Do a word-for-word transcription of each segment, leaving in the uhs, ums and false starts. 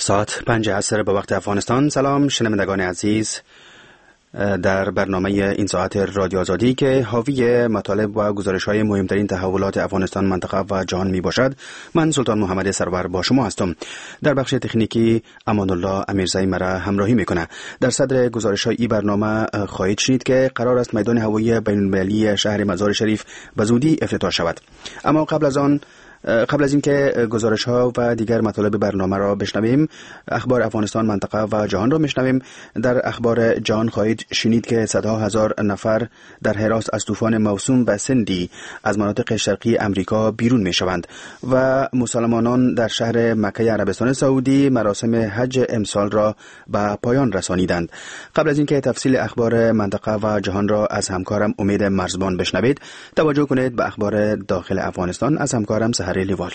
ساعت پنج عصر به وقت افغانستان. سلام شنوندگان عزیز، در برنامه این ساعت رادیو آزادی که حاوی مطالب و گزارش‌های مهمترین تحولات افغانستان، منطقه و جهان می باشد، من سلطان محمد سرور با شما هستم. در بخش تکنیکی امان الله امیرزایی مرا همراهی میکنه. در صدر گزارش‌های این برنامه خواهید شنید که قرار است میدان هوایی بین‌المللی شهر مزار شریف به زودی افتتاح شود. اما قبل از آن قبل از اینکه گزارش ها و دیگر مطالب برنامه را بشنویم، اخبار افغانستان، منطقه و جهان را میشنویم. در اخبار جهان خواهید شنید که صدها هزار نفر در حراس از طوفان موسوم به سندی از مناطق شرقی امریکا بیرون میشوند و مسلمانان در شهر مکه عربستان سعودی مراسم حج امسال را به پایان رسانیدند. قبل از اینکه تفصیل اخبار منطقه و جهان را از همکارم امید مرزبان بشنوید، توجه کنید به اخبار داخل افغانستان از همکارم سحر لیوال.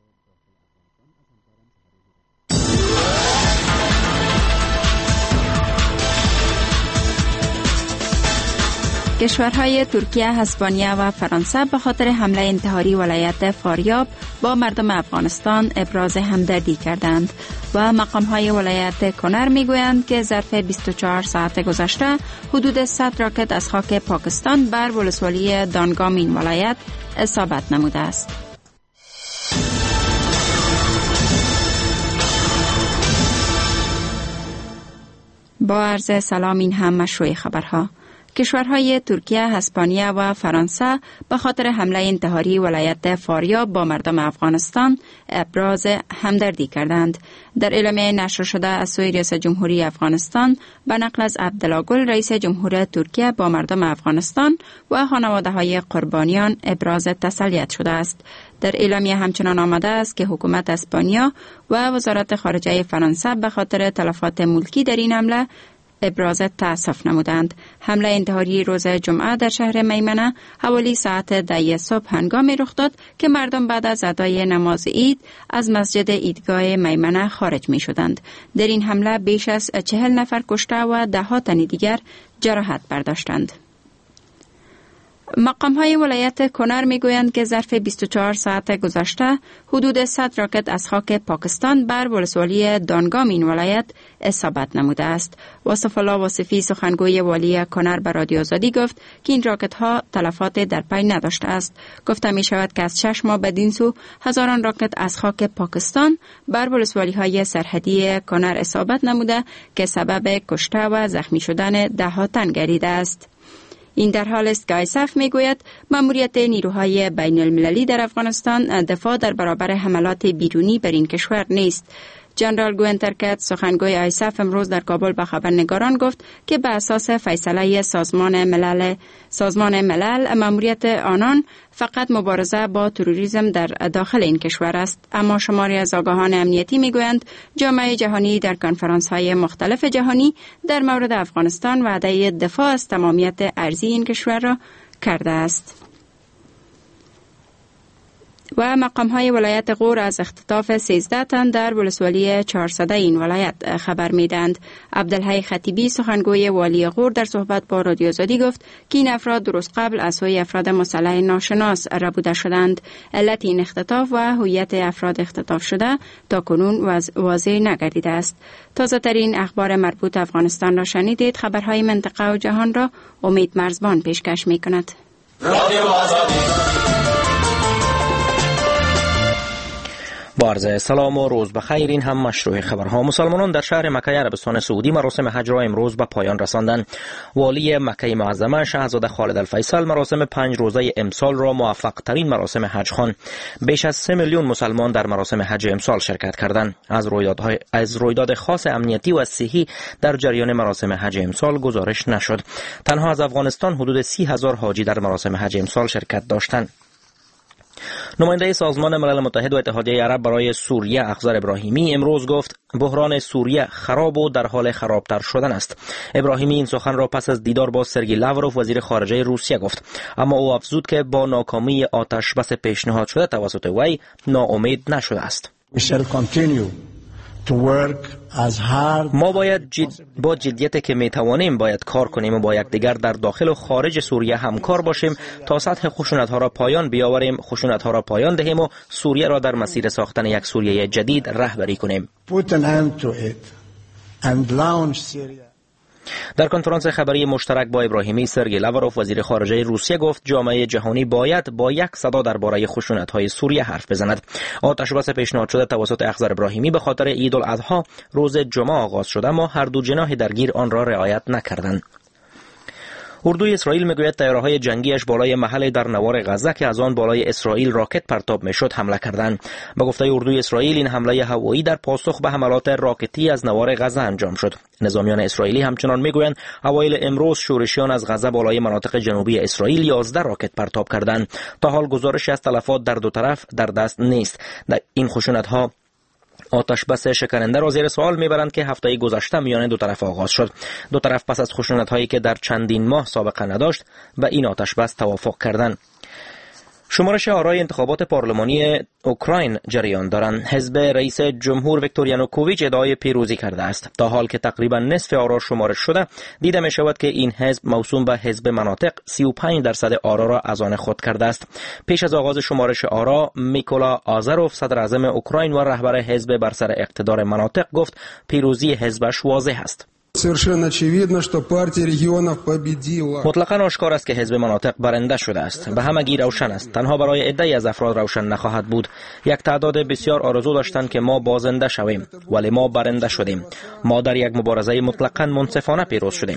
کشورهای ترکیه، اسپانیا و فرانسه به خاطر حمله انتحاری ولایت فاریاب با مردم افغانستان ابراز همدردی کردند و مقامهای ولایت کنر میگویند که ظرف بیست و چهار ساعت گذشته حدود صد راکت از خاک پاکستان بر ولسوالی دانگام این ولایت اصابت نموده است. با عرض سلام، این هم مشروع خبرها. کشورهای ترکیه، اسپانیا و فرانسه به خاطر حمله انتحاری ولایت فاریاب با مردم افغانستان ابراز همدردی کردند. در اعلامیه نشر شده از سوی رئیس جمهوری افغانستان به نقل از عبدالله گل، رئیس جمهور ترکیه، با مردم افغانستان و خانواده های قربانیان ابراز تسلیت شده است. در اعلامیه همچنان آمده است که حکومت اسپانیا و وزارت خارجه فرانسه به خاطر تلفات ملکی در این حمله ابراز تأسف نمودند. حمله انتحاری روز جمعه در شهر میمنه حوالی ساعت ده صبح هنگامی رخ داد که مردم بعد از ادای نماز عید از مسجد عیدگاه میمنه خارج می شدند. در این حمله بیش از چهل نفر کشته و ده ها تن دیگر جراحت برداشتند. مقام‌های ولایت کنر میگویند که ظرف بیست و چهار ساعت گذشته حدود صد راکت از خاک پاکستان بر ولسوالی دانگام این ولایت اصابت نموده است. واصف الله واصفی، سخنگوی والی کنر، به رادیو آزادی گفت که این راکت‌ها تلفات در پی نداشته است. گفته می شود که از شش ماه بدین سو هزاران راکت از خاک پاکستان بر ولسوالی‌های سرحدی کنر اصابت نموده که سبب کشته و زخمی شدن ده ها تن گردیده است. این در حال است که آیسف میگوید مأموریت نیروهای بین المللی در افغانستان دفاع در برابر حملات بیرونی بر این کشور نیست. جنرال گوینترکت، سخنگوی آیسف، امروز در کابل به خبرنگاران گفت که به اساس فیصله سازمان ملل سازمان ملل مأموریت آنان فقط مبارزه با تروریسم در داخل این کشور است. اما شماری از آگاهان امنیتی میگویند جامعه جهانی در کنفرانس‌های مختلف جهانی در مورد افغانستان وعده دفاع از تمامیت ارضی این کشور را کرده است. و مقام‌های ولایت غور از اختطاف سیزده تن در ولسوالی چهارصده این ولایت خبر میدند. عبدالحی خطیبی، سخنگوی والی غور، در صحبت با رادیو آزادی گفت که این افراد درست قبل از سوی افراد مسلح ناشناس ربوده شدند. علت این اختطاف و هویت افراد اختطاف شده تا کنون واضح نگردیده است. تازه ترین اخبار مربوط افغانستان را شنیدید. خبرهای منطقه و جهان را امید مرزبان پیشکش می‌کند. رادیو آزادی. با عرض سلام و روز بخیر، این هم مشروع خبرها. مسلمانان در شهر مکه عربستان سعودی مراسم حج را امروز به پایان رساندند. والی مکه معظمه شاهزاده خالد الفیصل مراسم پنج روزه امسال را موفق ترین مراسم حج خواند. بیش از سه میلیون مسلمان در مراسم حج امسال شرکت کردند. از رویدادهای از رویداد خاص امنیتی و صحی در جریان مراسم حج امسال گزارش نشد. تنها از افغانستان حدود سی هزار حاجی در مراسم حج امسال شرکت داشتند. نماینده سازمان ملل متحد و اتحادیه عرب برای سوریه اخضر ابراهیمی امروز گفت بحران سوریه خراب و در حال خرابتر شدن است. ابراهیمی این سخن را پس از دیدار با سرگئی لاوروف وزیر خارجه روسیه گفت، اما او افزود که با ناکامی آتش بس پیشنهاد شده توسط وی ناامید نشده است. We shall continue ما باید جد... با جدیت که می توانیم باید کار کنیم و با یکدیگر در داخل و خارج سوریه همکار باشیم تا سطح خشونت ها را پایان بیاوریم، خشونت ها را پایان دهیم و سوریه را در مسیر ساختن یک سوریه جدید رهبری کنیم. در کنفرانس خبری مشترک با ابراهیمی، سرگئی لاوروف وزیر خارجه روسیه گفت جامعه جهانی باید با یک صدا درباره خشونت‌های سوریه حرف بزند. آتش بس پیشنهاد شده توسط اخضر ابراهیمی به خاطر عید الاضحی روز جمعه آغاز شد، اما هر دو جناح درگیر آن را رعایت نکردند. اردوی اسرائیل میگوید طیاره‌های جنگیش بالای محل در نوار غزه که از آن بالای اسرائیل راکت پرتاب میشد حمله کردند. با گفته اردوی اسرائیل این حمله هوایی در پاسخ به حملات راکتی از نوار غزه انجام شد. نظامیان اسرائیلی همچنان میگویند اوایل امروز شورشیان از غزه بالای مناطق جنوبی اسرائیل یازده راکت پرتاب کردند. تا حال گزارشی از تلفات در دو طرف در دست نیست. در این خشونت‌ها آتش بس شکننده را زیر سوال میبرند که هفته گذشته میان دو طرف آغاز شد. دو طرف پس از خشونت هایی که در چندین ماه سابقه نداشت به این آتش بس توافق کردند. شمارش آرای انتخابات پارلمانی اوکراین جریان دارند. حزب رئیس جمهور ویکتور یانوکوویچ ادعای پیروزی کرده است. تا حال که تقریبا نصف آرا شمارش شده، دیده می شود که این حزب موسوم به حزب مناطق سی و پنج درصد آرا را از آن خود کرده است. پیش از آغاز شمارش آرا، میکولا آزاروف صدر اعظم اوکراین و رهبر حزب بر سر اقتدار مناطق گفت پیروزی حزبش واضح است. مطلقاً آشکار است که حزب مناطق برنده شده است. به همگی روشن است. تنها برای عده‌ای از افراد روشن نخواهد بود. یک تعداد بسیار آرزو داشتند که ما بازنده شویم، ولی ما برنده شدیم. ما در یک مبارزه مطلقاً منصفانه پیروز شدیم.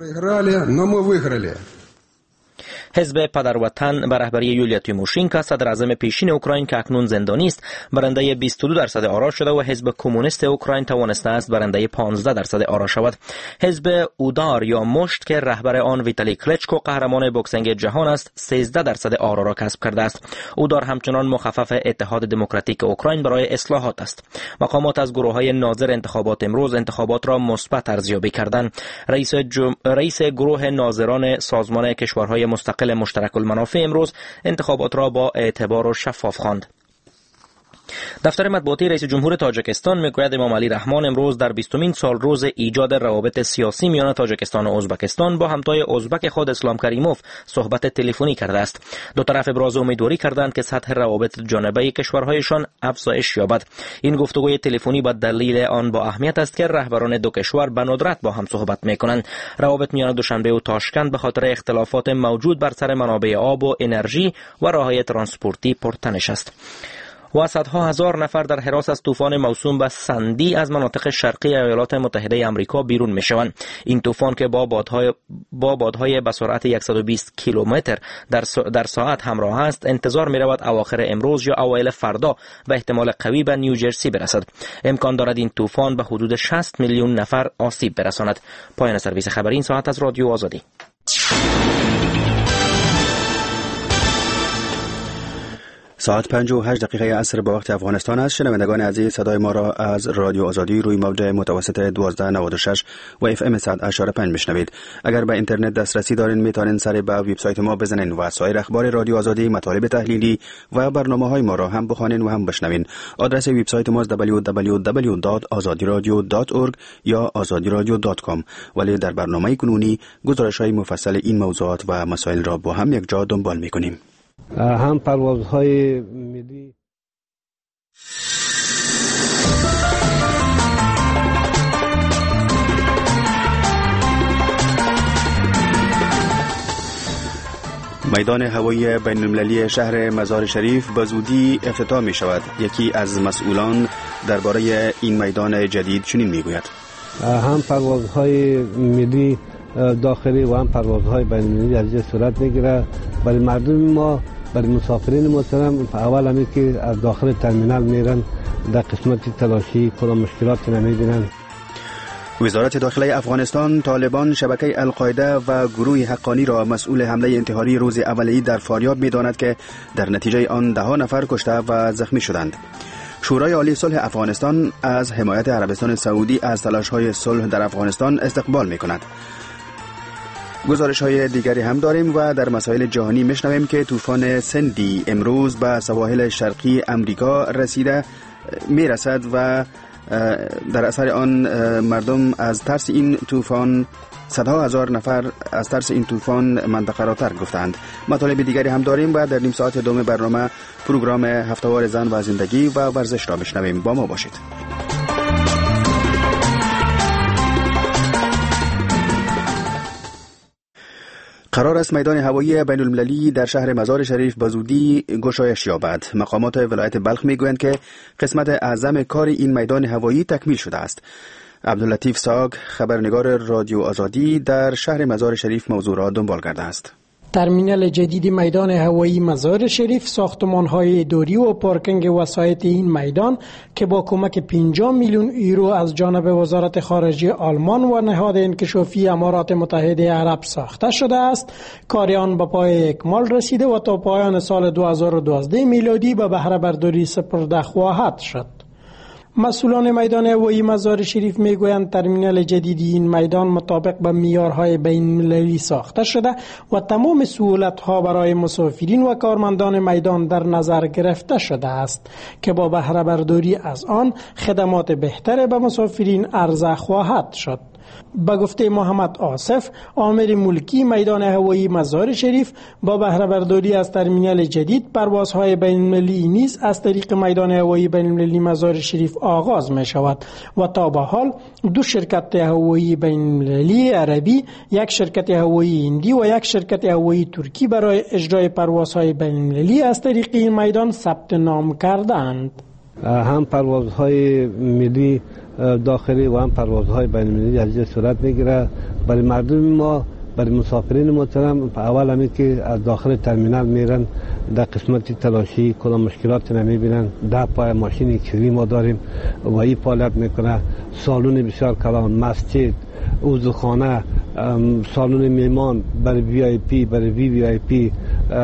حزب پدروطن به رهبری یولیا تیموشینکا صدر اعظم پیشین اوکراین که اکنون زندانی است برنده بیست و دو درصد آرا شده و حزب کمونیست اوکراین توانسته است برنده پانزده درصد آرا شود. حزب اودار یا مشت که رهبر آن ویتالی کلچکو قهرمان بوکسینگ جهان است سیزده درصد آرا را کسب کرده است. اودار همچنان مخفف اتحاد دموکراتیک اوکراین برای اصلاحات است. مقامات از گروه‌های ناظر انتخابات امروز انتخابات را مثبت ارزیابی کردند. رئیس جم... رئیس گروه ناظران سازمان کشورهای مستقل مشترک المنافع امروز انتخابات را با اعتبار و شفاف خواند. دفتر مطبوعاتی رئیس جمهور تاجیکستان میگوید امام علی رحمان امروز در بیستمین سال روز ایجاد روابط سیاسی میان تاجیکستان و ازبکستان با همتای ازبک خود اسلام کریموف صحبت تلفنی کرده است. دو طرف ابراز امیدواری کردند که سطح روابط جانبه کشورهایشان افزایش یابد. این گفتگوی تلفنی با دلیل آن با اهمیت است که رهبران دو کشور به ندرت با هم صحبت میکنند. روابط میان دوشنبه و تاشکند به خاطر اختلافات موجود بر سر منابع آب و انرژی و راههای ترانسپورتی پرتنش است. و صدها هزار نفر در هراس از طوفان موسوم به سندی از مناطق شرقی ایالات متحده آمریکا بیرون میشوند. این طوفان که با بادهای با بادهای به سرعت صد و بیست کیلومتر در در ساعت همراه است، انتظار می رود اواخر امروز یا اوایل فردا به احتمال قوی به نیوجرسی برسد. امکان دارد این طوفان به حدود شصت میلیون نفر آسیب برساند. پایان سرویس خبری این ساعت از رادیو آزادی. ساعت پنج و هشت دقیقه عصر با وقت افغانستان است. شنوندگان عزیز، صدای ما را از رادیو آزادی روی موج متوسط دوازده نود و شش و اف ام صد و اشاره پنج میشنوید. اگر به اینترنت دسترسی دارین میتونین سر به وبسایت ما بزنین و سایر اخبار رادیو آزادی، مطالب تحلیلی و برنامه‌های ما را هم بخوانین و هم بشنوین. آدرس وبسایت ما دبلیو دبلیو دبلیو دات آزادی رادیو دات اورگ یا آزادی رادیو دات کام. ولی در برنامه کنونی گزارش‌های مفصل این موضوعات و مسائل را با هم یک جا دنبال می‌کنیم. هم پروازهای ملی میدان هوایی بین المللی شهر مزار شریف به زودی افتتاح می شود. یکی از مسئولان درباره این میدان جدید چنین می گوید: هم پروازهای ملی داخلی و هم پروازهای بین المللی از اینجا صورت میگیره. برای مردم ما، برای مسافرین محترم، اول همی که از داخل ترمینال میرن در قسمت تلاشی کدام مشکلاتی نمیبینن. وزارت داخله افغانستان طالبان شبکه القاعده و گروه حقانی را مسئول حمله انتحاری روز اولیه در فاریاب می‌داند که در نتیجه آن ده ها نفر کشته و زخمی شدند. شورای عالی صلح افغانستان از حمایت عربستان سعودی از تلاش‌های صلح در افغانستان استقبال می‌کند. گزارش های دیگری هم داریم و در مسائل جهانی میشنویم که طوفان سندی امروز به سواحل شرقی امریکا رسیده میرسد و در اثر آن مردم از ترس این طوفان صدها هزار نفر از ترس این طوفان منطقه را ترک گفتند. مطالب دیگری هم داریم و در نیم ساعت دوم برنامه پروگرام هفتهوار زن و زندگی و ورزش را بشنویم. با ما باشید. قرار است میدان هوایی بین المللی در شهر مزار شریف به زودی گشایش یابد. مقامات ولایت بلخ میگویند که قسمت اعظم کار این میدان هوایی تکمیل شده است. عبداللطیف ساگ، خبرنگار رادیو آزادی، در شهر مزار شریف موضوع را دنبال کرده است. ترمینال جدید میدان هوایی مزار شریف، ساختمان‌های اداری و پارکینگ وسایط این میدان که با کمک پنجاه میلیون یورو از جانب وزارت خارجه آلمان و نهاد انکشافی امارات متحده عرب ساخته شده است، کار آن به پای اکمال رسیده و تا پایان سال دو هزار و دوازده میلادی به بهره برداری سپرده خواهد شد. مسئولان میدان هوایی مزار شریف میگویند ترمینال جدیدی این میدان مطابق به معیارهای بین‌المللی ساخته شده و تمام سهولت‌ها برای مسافرین و کارمندان میدان در نظر گرفته شده است که با بهره برداری از آن خدمات بهتر به مسافرین عرضه خواهد شد. با گفته محمد آصف، آمر ملکی میدان هوایی مزار شریف، با بهره برداری از ترمینال جدید پروازهای بین‌المللی نیز از طریق میدان هوایی بین‌المللی مزار شریف آغاز می شود و تا به حال دو شرکت هوایی بین‌المللی عربی، یک شرکت هوایی هندی و یک شرکت هوایی ترکی برای اجرای پروازهای بین‌المللی از طریق این میدان ثبت نام کردند. هم پروازهای ملی داخلی و هم پروازهای بین‌المللی از اینجا صورت میگیره. برای مردم ما، برای مسافرین محترم، اول همی که از داخل ترمینال میرن در قسمت تلاشی کدام مشکلات نمیبینن. ده پای ماشین کری ما داریم و این فعالیت میکنه. سالن بسیار کلان، مسجد، عضوخانه، سالن میمان برای وی آی پی، برای وی وی آی پی،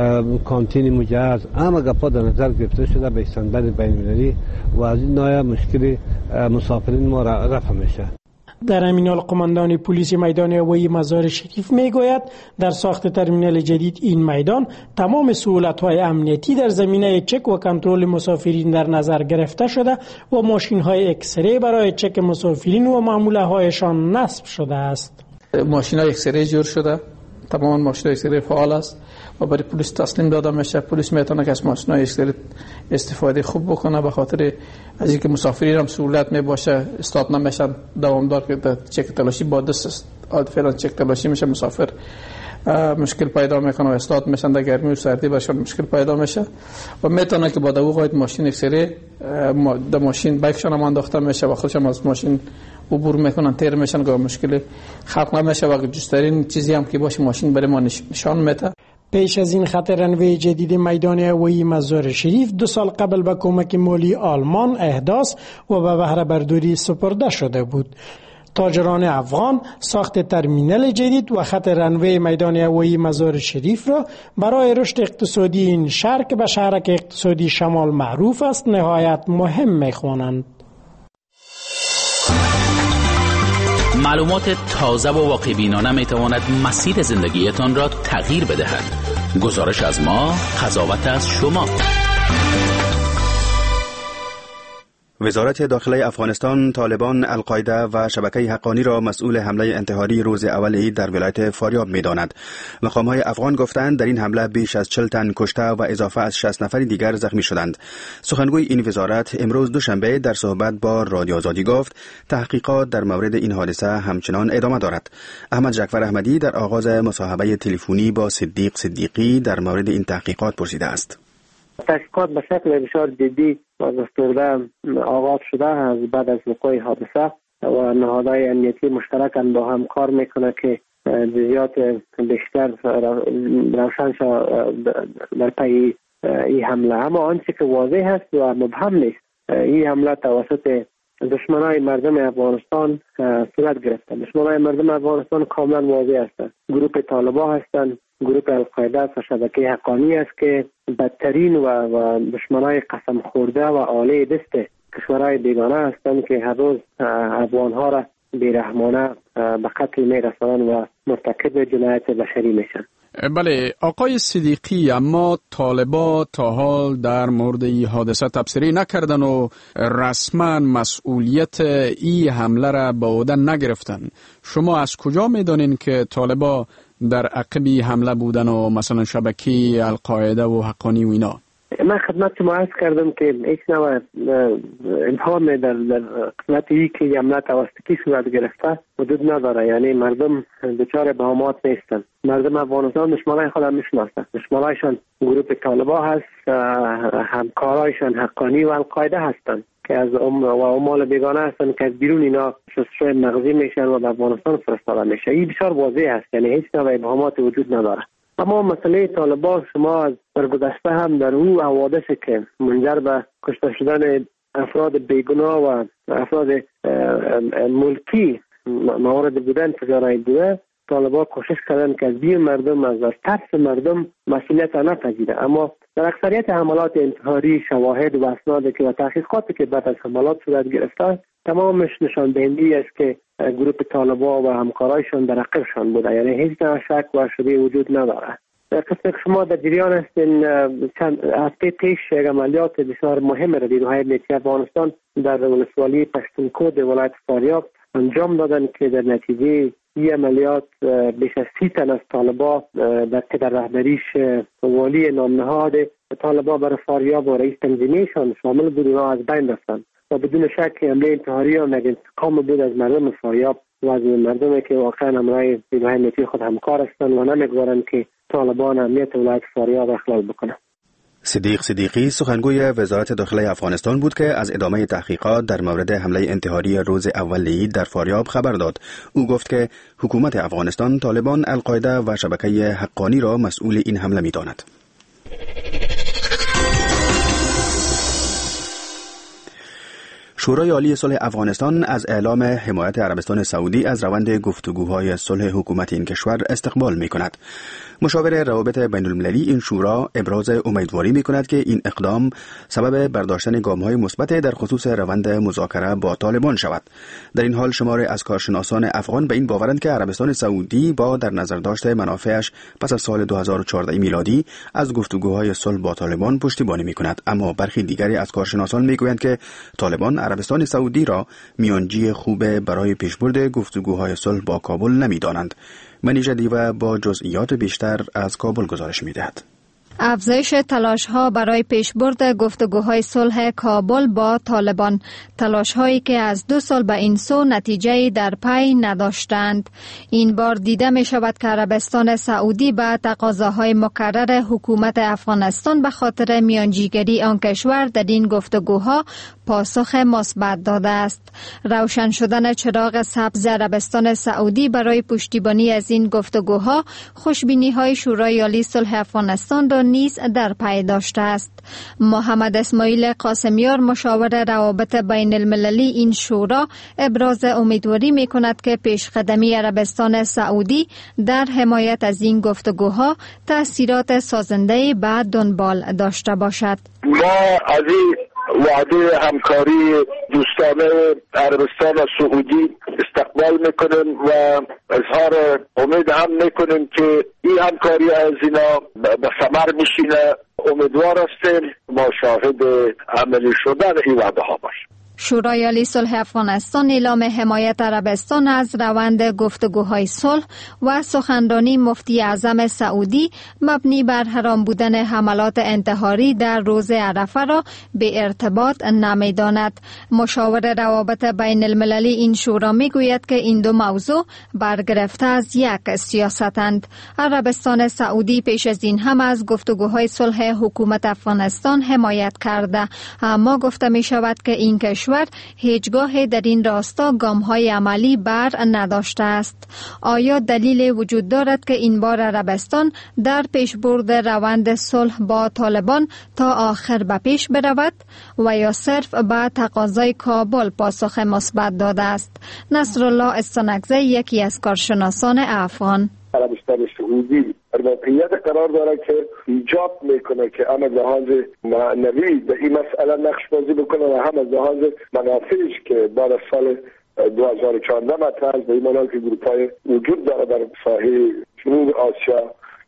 کانتین مجهز، همه گپا در نظر گرفته شده به استاندارد بین‌المللی و از این نوع مشکل مسافرین ما رفع میشه. در همین حال قماندان پلیس میدان هوایی مزار شریف میگوید در ساخت ترمینال جدید این میدان تمام سهولت‌های امنیتی در زمینه چک و کنترل مسافرین در نظر گرفته شده و ماشین‌های اکسری برای چک مسافرین و معموله‌هایشان نصب شده است. ماشین‌های اکسری جور شده، تمام ماشین‌های اکسری فعال است و برای پلیس تسلیم داده میشه. پلیس میتونه که از ماشین‌های اکسری استفاده خوب بکنه، به خاطر از اینکه مسافرین هم سهولت میباشه، استاد نمیشن دوامدار که چک تلاشی با دست فعلا چک تلاشی میشه، مسافر مشکل پیدا میکنه و استاد میشن در گرمی و سردی برشان مشکل پیدا میشه و میتونه که با دو قاید ماشین اکسری در ماشین بایکشان هم انداخته میشه و خودشان از ماشین عبور میکنن، تیر میشن که مشکل خلق نمیشه و جسترین چیزی هم که باشه ماشین برای ما نشان میده. پیش از این خط رنوی جدید میدان هوایی مزار شریف دو سال قبل با کمک مالی آلمان احداث و به بهره برداری سپرده شده بود. تاجران افغان ساخت ترمینال جدید و خط رنوی میدان هوایی مزار شریف را برای رشد اقتصادی این شهر که به شهرک اقتصادی شمال معروف است نهایت مهم می‌خوانند. معلومات تازه و واقع بینانه می تواند مسیر زندگیتان را تغییر بدهد. گزارش از ما، قضاوت از شما. وزارت داخله افغانستان، طالبان، القاعده و شبکه حقانی را مسئول حمله انتحاری روز اول عید در ولایت فاریاب می‌داند. مقام‌های افغان گفتند در این حمله بیش از چهل تن کشته و اضافه از شصت نفر دیگر زخمی شدند. سخنگوی این وزارت امروز دوشنبه در صحبت با رادیو آزادی گفت تحقیقات در مورد این حادثه همچنان ادامه دارد. احمد جعفر احمدی در آغاز مصاحبه تلفنی با صدیق صدیقی در مورد این تحقیقات پرسیده است. تحقیقات به شکل بسیار جدی و گسترده آغاز شده از بعد از وقوع حادثه و نهادهای امنیتی مشترکاً با هم کار میکنه که جزئیات بیشتر روشن شود در پی این حمله. اما آنچه که واضح است و مبهم نیست، این حمله توسط دشمنای مردم افغانستان صورت گرفته. دشمنای مردم افغانستان کاملا واضح هستند. گروه طالبان هستند، گروه القاعده و شبکه حقانی است که بدترین و, و دشمنای قسم خورده و آله دست کشورهای بیگانه هستند که هر روز افغانها را بیرحمانه به قتل میرسانند و مرتکب جنایت بشری میشن. بله آقای صدیقی، اما طالبا تا حال در مورد این حادثه تبصره نکردن و رسما مسئولیت این حمله را به عهده نگرفتن. شما از کجا میدانین که طالبا در عقب حمله بودن و مثلا شبکه القاعده و حقانی و اینا؟ من خدمت شما عرض کردم که هیچ نوع ابهام در در قسمت ای که حمله توسط کی صورت گرفته وجود نداره. یعنی مردم دچار ابهامات نیستن. مردم افغانستان دشمنای خود هم میشناسن. دشمنایشان گروه طالبا هست، همکارایشان حقانی و القاعده هستند که از ام و اموال بیگانه هستند که از بیرون اینا شستشوی مغزی میشن و به افغانستان فرستاده میشه. این بسیار واضح است. یعنی هیچ نوع ابهامات وجود نداره. اما مسئله طالبان شما از برگذشته هم در او حوادثی که منجر به کشته شدن افراد بیگناه و افراد ملکی موارد بودن تجارت بوده، طالبان کوشش کردن که از بین مردم از ترس مردم مسئولیت نپذیره. اما در اکثریت حملات انتحاری شواهد و اسنادی که و تحقیقاتی که بعد از حملات صورت گرفته تمامش نشان دهنده است که گروه طالبان و همکارایشان در عقبشان بوده. یعنی هیچ نوع شک و شبهه وجود نداره. قسمت که شما در جریان هستین چند هفته پیش یک عملیات بسیار مهم را نیروهای امنیتی افغانستان در ولسوالی پشتونکود ولایت فاریاب انجام دادن که در نتیجه این عملیات بیش از سی تن از طالبان در که در رهبریش والی نامنهاد طالبان برای فاریاب و رئیس تنظیمیشان شامل بود و از بین رفتند و بدون شک حمله انتحاری هم یک انتقام بود از مردم فاریاب و از مردمی که واقعا همراه نیروهای امنیتی خود همکار هستند و نمیگذارند که طالبان امنیت ولایت فاریاب اخلال بکنند. صدیق صدیقی سخنگوی وزارت داخله افغانستان بود که از ادامه تحقیقات در مورد حمله انتحاری روز اول عید در فاریاب خبر داد. او گفت که حکومت افغانستان طالبان، القاعده و شبکه حقانی را مسئول این حمله می‌داند. شورای عالی صلح افغانستان از اعلام حمایت عربستان سعودی از روند گفتگوهای صلح حکومت این کشور استقبال می‌کند. مشاور روابط بین المللی این شورا ابراز امیدواری می‌کند که این اقدام سبب برداشتن گام‌های مثبت در خصوص روند مذاکره با طالبان شود. در این حال شماری از کارشناسان افغان به این باورند که عربستان سعودی با در نظر داشت منافعش پس از سال دو هزار و چهارده میلادی از گفتگوهای صلح با طالبان پشتیبانی می‌کند، اما برخی دیگری از کارشناسان می‌گویند که طالبان عربستان سعودی را میانجی خوب برای پیشبرد گفتگوهای صلح با کابل نمی‌دانند. منیژه دیوه با جزئیات بیشتر از کابل گزارش می‌دهد. افزایش تلاش‌ها برای پیشبرد گفتگوهای صلح کابل با طالبان، تلاش‌هایی که از دو سال به این سو نتیجه‌ای در پی نداشتند. این بار دیده می‌شود که عربستان سعودی به تقاضاهای مکرر حکومت افغانستان به خاطر میانجیگری آن کشور در این گفتگوها پاسخ مثبت داده است. روشن شدن چراغ سبز عربستان سعودی برای پشتیبانی از این گفتگوها خوشبینی‌های شورای عالی صلح افغانستان را نیز در پی داشته است. محمد اسماعیل قاسمیار، مشاور روابط بین المللی این شورا، ابراز امیدواری می کند که پیشقدمی عربستان سعودی در حمایت از این گفتگوها تأثیرات سازنده به دنبال داشته باشد. ما از این وعده همکاری دوستانه عربستان و سعودی استقبال میکنیم و اظهار امید هم میکنیم که این همکاری از اینا به ثمر میشینه. امیدوار هستیم ما شاهد عملی شدن این وعده ها باشیم. شورای عالی صلح افغانستان اعلام حمایت عربستان از روند گفتگوهای صلح و سخنرانی مفتی اعظم سعودی مبنی بر حرام بودن حملات انتحاری در روز عرفه را به ارتباط نمی‌داند. مشاور روابط بین المللی این شورا میگوید که این دو موضوع برگرفته از یک سیاستند. عربستان سعودی پیش از این هم از گفتگوهای صلح حکومت افغانستان حمایت کرده، اما گفته می شود که این کشور هیچگاه در این راستا گام‌های عملی بر نداشته است. آیا دلیل وجود دارد که این بار عربستان در پیشبرد روند صلح با طالبان تا آخر به پیش برود و یا صرف به تقاضای کابل پاسخ مثبت داده است؟ نصرالله استانکزی، یکی از کارشناسان افغان: عربستان سعودی در موقعیت قرار داره که ایجاب میکنه که هم از لحاظ معنوی به این مسئله نقش بازی بکنه و هم از لحاظ منافعش که بعد از سال دو هزار و چهارده مطرح به این معنی که گروپ‌های وجود داره در ساحه جنوب آسیا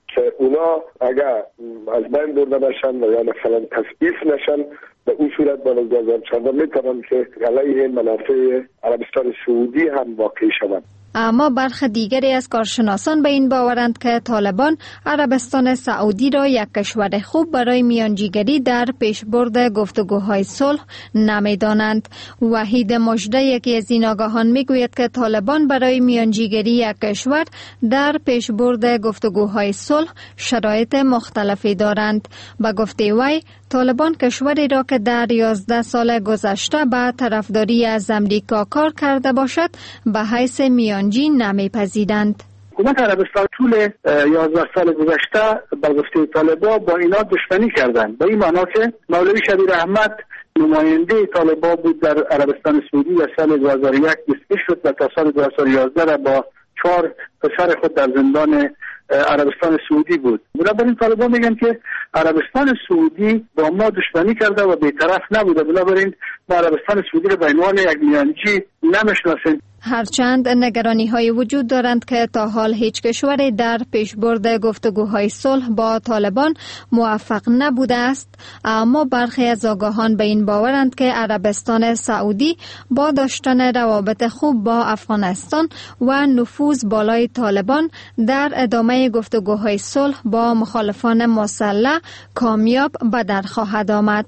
که اونا اگر از بین برده نشن و یا مثلا تثبیت نشن به اون صورت به نظر چندان میتونن که علیه منافع عربستان سعودی هم واقع شوند. اما برخی دیگری از کارشناسان به این باورند که طالبان عربستان سعودی را یک کشور خوب برای میانجیگری در پیشبرد گفتگوهای صلح نمی‌دانند. وحید مجده یکی از این آگاهان میگوید که طالبان برای میانجیگری یک کشور در پیشبرد گفتگوهای صلح شرایط مختلفی دارند. به گفته وی طالبان کشوری را که در یازده سال گذشته به طرفداری از امریکا کار کرده باشد به حیث میانجی نمیپذیرند. حکومت عربستان طول یازده سال گذشته به گفته طالبان با اینا دشمنی کردند. به این معنا که مولوی شبیر احمد نماینده طالبان بود در عربستان سعودی و سال دو هزار و یک دستگیر شد و تا سال دو هزار و یازده را با چهار پسر خود در زندان عربستان سعودی بود. بنابراین طالبان میگن که عربستان سعودی با ما دشمنی کرده و بی‌طرف نبوده، بنابراین ما عربستان سعودی را به عنوان یک میانجی نمیشناسیم. هرچند نگرانی های وجود دارند که تا حال هیچ کشوری در پیشبرد گفتگوهای صلح با طالبان موفق نبوده است، اما برخی از آگاهان به این باورند که عربستان سعودی با داشتن روابط خوب با افغانستان و نفوذ بالای طالبان در ادامه گفتگوهای صلح با مخالفان مسلح کامیاب به در خواهد آمد.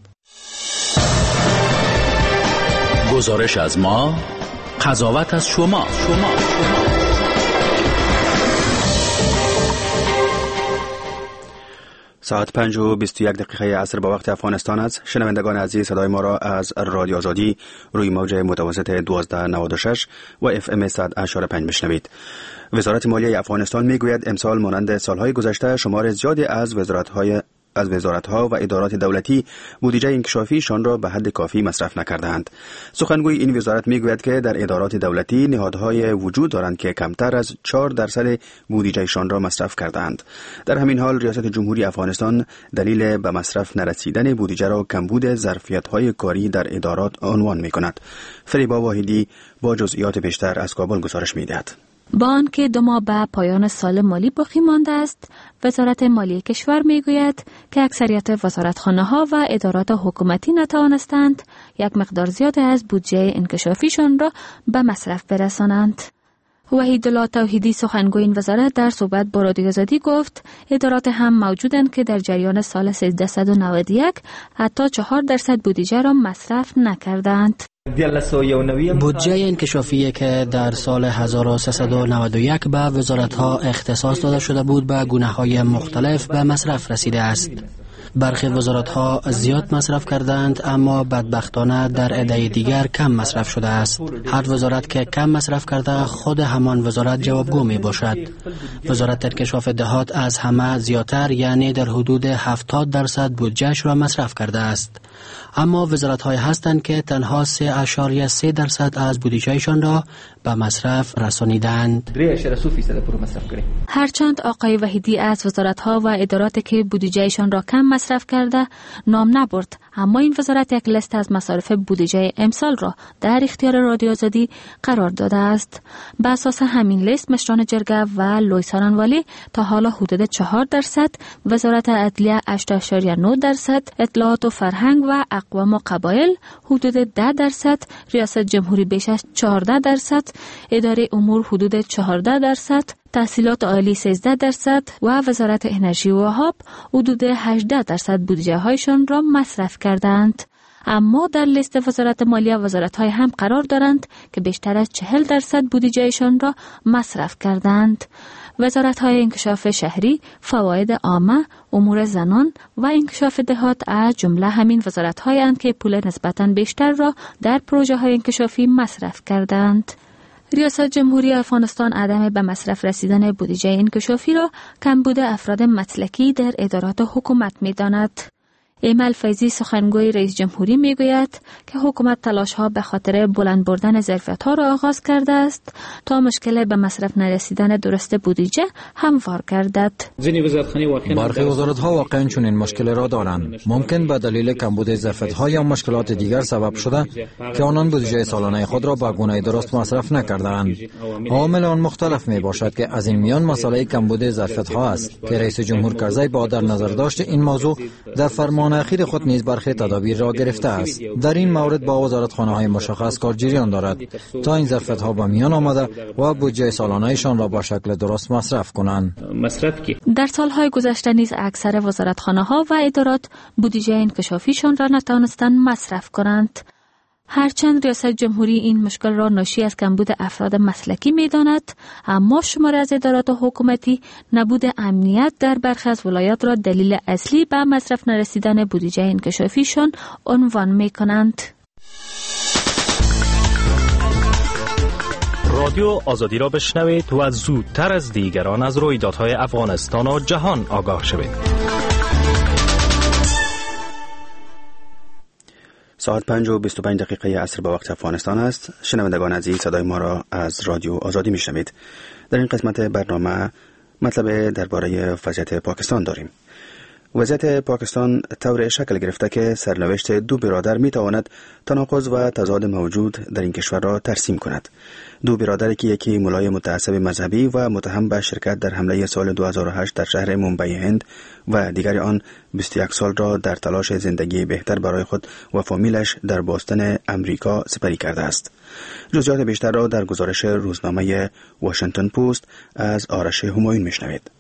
گزارش از ما، قضاوت از شما. شما ساعت پنج و بیست و یک دقیقه عصر با وقت افغانستان است. شنوندگان عزیز، صدای ما را از رادیو آزادی روی موج متوسط دوازده نود و شش و اف ام صد و پنج بشنوید. وزارت مالیه افغانستان میگوید امسال مانند سالهای گذشته شمار زیادی از وزارت‌های از وزارت‌ها و ادارات دولتی بودجه انکشافیشان را به حد کافی مصرف نکردند. سخنگوی این وزارت میگوید که در ادارات دولتی نهادهای وجود دارند که کمتر از چهار درصد بودجهشان را مصرف کردند. در همین حال ریاست جمهوری افغانستان دلیل به مصرف نرسیدن بودجه را کمبود ظرفیت‌های کاری در ادارات عنوان می‌کند. فریبا واحدی با جزئیات بیشتر از کابل گزارش می‌دهد. با آنکه دو ماه به پایان سال مالی باقی مانده است، وزارت مالیه کشور میگوید که اکثریت وزارتخانه‌ها و ادارات حکومتی نتوانستند یک مقدار زیاد از بودجه انکشافیشان را به مصرف برسانند. وحیدالله توحیدی سخنگوی این وزارت در صحبت با رادیو آزادی گفت ادارات هم موجودند که در جریان سال سیزده نود و یک حتی چهار درصد بودجه را مصرف نکردند. بودجه انکشافی که در سال هزار و سیصد و نود و یک به وزارت‌ها اختصاص داده شده بود به گونه‌های مختلف به مصرف رسیده است. برخی وزارت‌ها زیاد مصرف کردند اما بدبختانه در عده دیگر کم مصرف شده است. هر وزارت که کم مصرف کرده خود همان وزارت جوابگو می باشد. وزارت انکشاف دهات از همه زیادتر یعنی در حدود هفتاد درصد بودجهش را مصرف کرده است. اما وزارت‌های هستند که تنها سه اشاریه سه درصد از بودجهشان را به مصرف رسانیدند. هرچند آقای وحیدی از وزارت‌ها و اداراتی که بودجهشان را کم مصرف کرده نام نبرد، اما این وزارت یک لیست از مصارف بودجه امسال را در اختیار رادیو آزادی قرار داده است. به اساس همین لیست مشران جرگه و لوی سارنوالی تا حالا حدود چهار درصد، وزارت عدلیه هشت اشاریه نه درصد، اطلاعات و فرهنگ و اقوام و قبایل حدود ده درصد، ریاست جمهوری بیش از چهارده درصد، اداره امور حدود چهارده درصد، تحصیلات عالی سیزده درصد و وزارت انرژی و آب حدود هجده درصد بودجه هایشان را مصرف کردند. اما در لیست وزارت مالیه وزارت های هم قرار دارند که بیشتر از چهل درصد بودجهشان را مصرف کردند. وزارت های انکشاف شهری، فواید عامه، امور زنان و انکشاف دهات از جمله همین وزارت هایند که پول نسبتاً بیشتر را در پروژه های انکشافی مصرف کردند. ریاست جمهوری افغانستان عدم به مصرف رسیدن بودجه انکشافی را کمبود افراد مسلکی در ادارات حکومت می داند. ایمل فیضی سخنگوی رئیس جمهوری میگوید که حکومت تلاش ها به خاطر بلند بردن ظرفیت ها را آغاز کرده است تا مشکل به مصرف نرسیدن درست بودجه هموار گردد. برخی وزارت ها واقعا چنین مشکل را دارند. ممکن به دلیل کمبود ظرفیت ها یا مشکلات دیگر سبب شده که آنان بودجه سالانه خود را به گونه درست مصرف نکردند. عامل آن مختلف می باشد که از این میان مسئله کمبود ظرفیت ها است که رئیس جمهور کرزی با در نظر داشت این موضوع در فرمان اخیر خود نیز برخی تدابیر را گرفته است. در این مورد با وزارتخانه های مشخص کار جریان دارد تا این ظرفیت ها به میان آمده و بودجه سالانه شان را به شکل درست مصرف کنند. در سالهای گذشته نیز اکثر وزارتخانه ها و ادارات بودجه انکشافیشان را نتوانستند مصرف کنند. هرچند ریاست جمهوری این مشکل را ناشی از کمبود افراد مسلکی می داند، اما شمار از ادارات حکومتی نبود امنیت در برخی از ولایات را دلیل اصلی به مصرف نرسیدن بودجه انکشافیشان عنوان می کنند. رادیو آزادی را بشنوید و زودتر از دیگران از رویدادهای افغانستان و جهان آگاه شوید. ساعت پنج و بیست و پنج دقیقه عصر به وقت افغانستان است. شنوندگان عزیز، صدای ما را از رادیو آزادی میشنوید. در این قسمت برنامه مطلب درباره وضعیت پاکستان داریم. وضعیت پاکستان طور شکل گرفته که سرنوشت دو برادر می تواند تناقض و تضاد موجود در این کشور را ترسیم کند. دو برادری که یکی ملای متعصب مذهبی و متهم به شرکت در حمله سال دو هزار و هشت در شهر مومبای هند و دیگر آن بیست و یک سال را در تلاش زندگی بهتر برای خود و فامیلش در باستان امریکا سپری کرده است. جزئیات بیشتر را در گزارش روزنامه واشنگتن پست از آرش همایون میشنوید.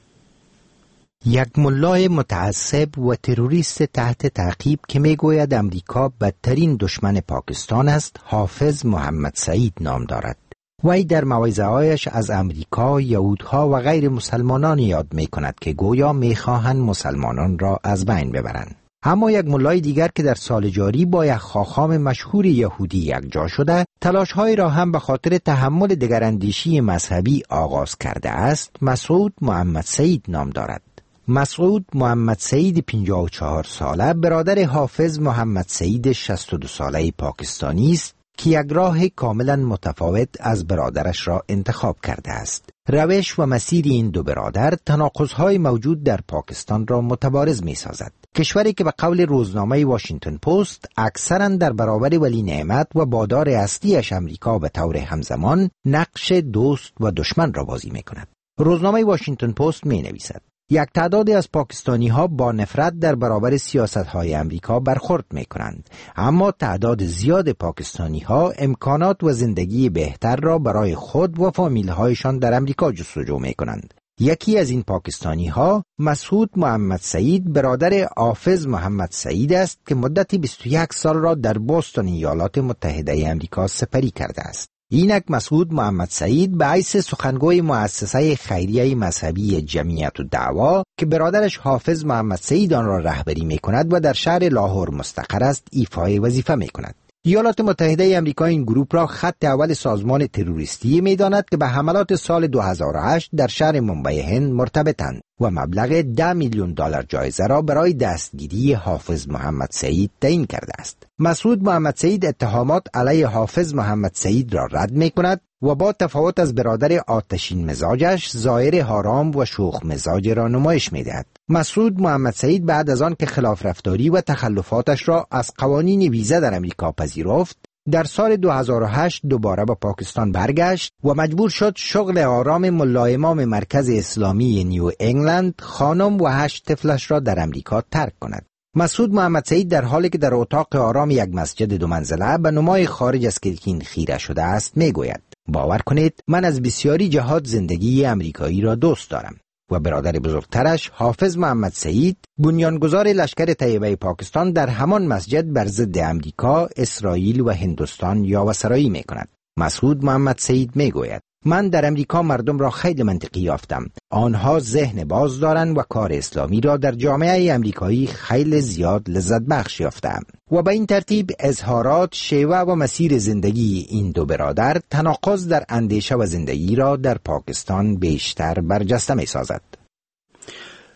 یک ملای متعصب و تروریست تحت تعقیب که میگوید امریکا بدترین دشمن پاکستان است، حافظ محمد سعید نام دارد. وی در موعظه هایش از امریکا، یهودها و غیر مسلمانان یاد می کند که گویا می خواهند مسلمانان را از بین ببرند. اما یک ملای دیگر که در سال جاری با یک خاخام مشهور یهودی یکجا شده، تلاش‌های را هم به خاطر تحمل دگراندیشی مذهبی آغاز کرده است، مسعود محمد سعید نام دارد. مسعود محمد سعید پنجاه و چهار ساله برادر حافظ محمد سعید شصت و دو ساله پاکستانی است که یک راه کاملا متفاوت از برادرش را انتخاب کرده است. روش و مسیر این دو برادر تناقض‌های موجود در پاکستان را متبارز می‌سازد. کشوری که به قول روزنامه واشنگتن پست اکثراً در برابر ولی نعمت و بادار اصلیش امریکا به طور همزمان نقش دوست و دشمن را بازی می‌کند. روزنامه واشنگتن پست می‌نویسد: یک تعدادی از پاکستانی ها با نفرت در برابر سیاست های امریکا برخورد می کنند، اما تعداد زیاد پاکستانی ها امکانات و زندگی بهتر را برای خود و فامیل هایشان در امریکا جستجو می کنند. یکی از این پاکستانی ها مسعود محمد سعید برادر حافظ محمد سعید است که مدت بیست و یک سال را در بوستون ایالات متحده امریکا سپری کرده است. اینک مسعود محمد سعید به حیث سخنگوی مؤسسه خیریه مذهبی جمعیت الدعوا که برادرش حافظ محمد سعید آن را رهبری می کند و در شهر لاهور مستقر است ایفای وظیفه می کند. ایالات متحده آمریکا این گروپ را خط اول سازمان تروریستی می داند که به حملات سال دو هزار و هشت در شهر مومبای هند مرتبطند و مبلغ ده میلیون دلار جایزه را برای دستگیری حافظ محمد سعید تعیین کرده است. مسعود محمد سعید اتهامات علیه حافظ محمد سعید را رد می کند و با تفاوت از برادر آتشین مزاجش ظاهر حرام و شوخ مزاج را نمایش می دهد. مسعود محمد سعید بعد از آن که خلاف رفتاری و تخلفاتش را از قوانین ویزا در امریکا پذیرفت، در سال دو هزار و هشت دوباره به پاکستان برگشت و مجبور شد شغل آرام ملا امام مرکز اسلامی نیو انگلند، خانم و هشت طفلش را در امریکا ترک کند. مسعود محمد سعید در حالی که در اتاق آرام یک مسجد دو منزله به نمای خارج از کلکین خیره شده است میگوید: باور کنید من از بسیاری جهات زندگی امریکایی را دوست دارم. و برادر بزرگترش حافظ محمد سعید بنیانگذار لشکر طیبه پاکستان در همان مسجد بر ضد امریکا، اسرائیل و هندوستان یاوه‌سرایی می کند. مسعود محمد سعید می گوید: من در امریکا مردم را خیلی منطقی یافتم. آنها ذهن باز دارند و کار اسلامی را در جامعه امریکایی خیلی زیاد لذت بخش یافتم. و به این ترتیب اظهارات، شیوه و مسیر زندگی این دو برادر تناقض در اندیشه و زندگی را در پاکستان بیشتر برجسته می سازد.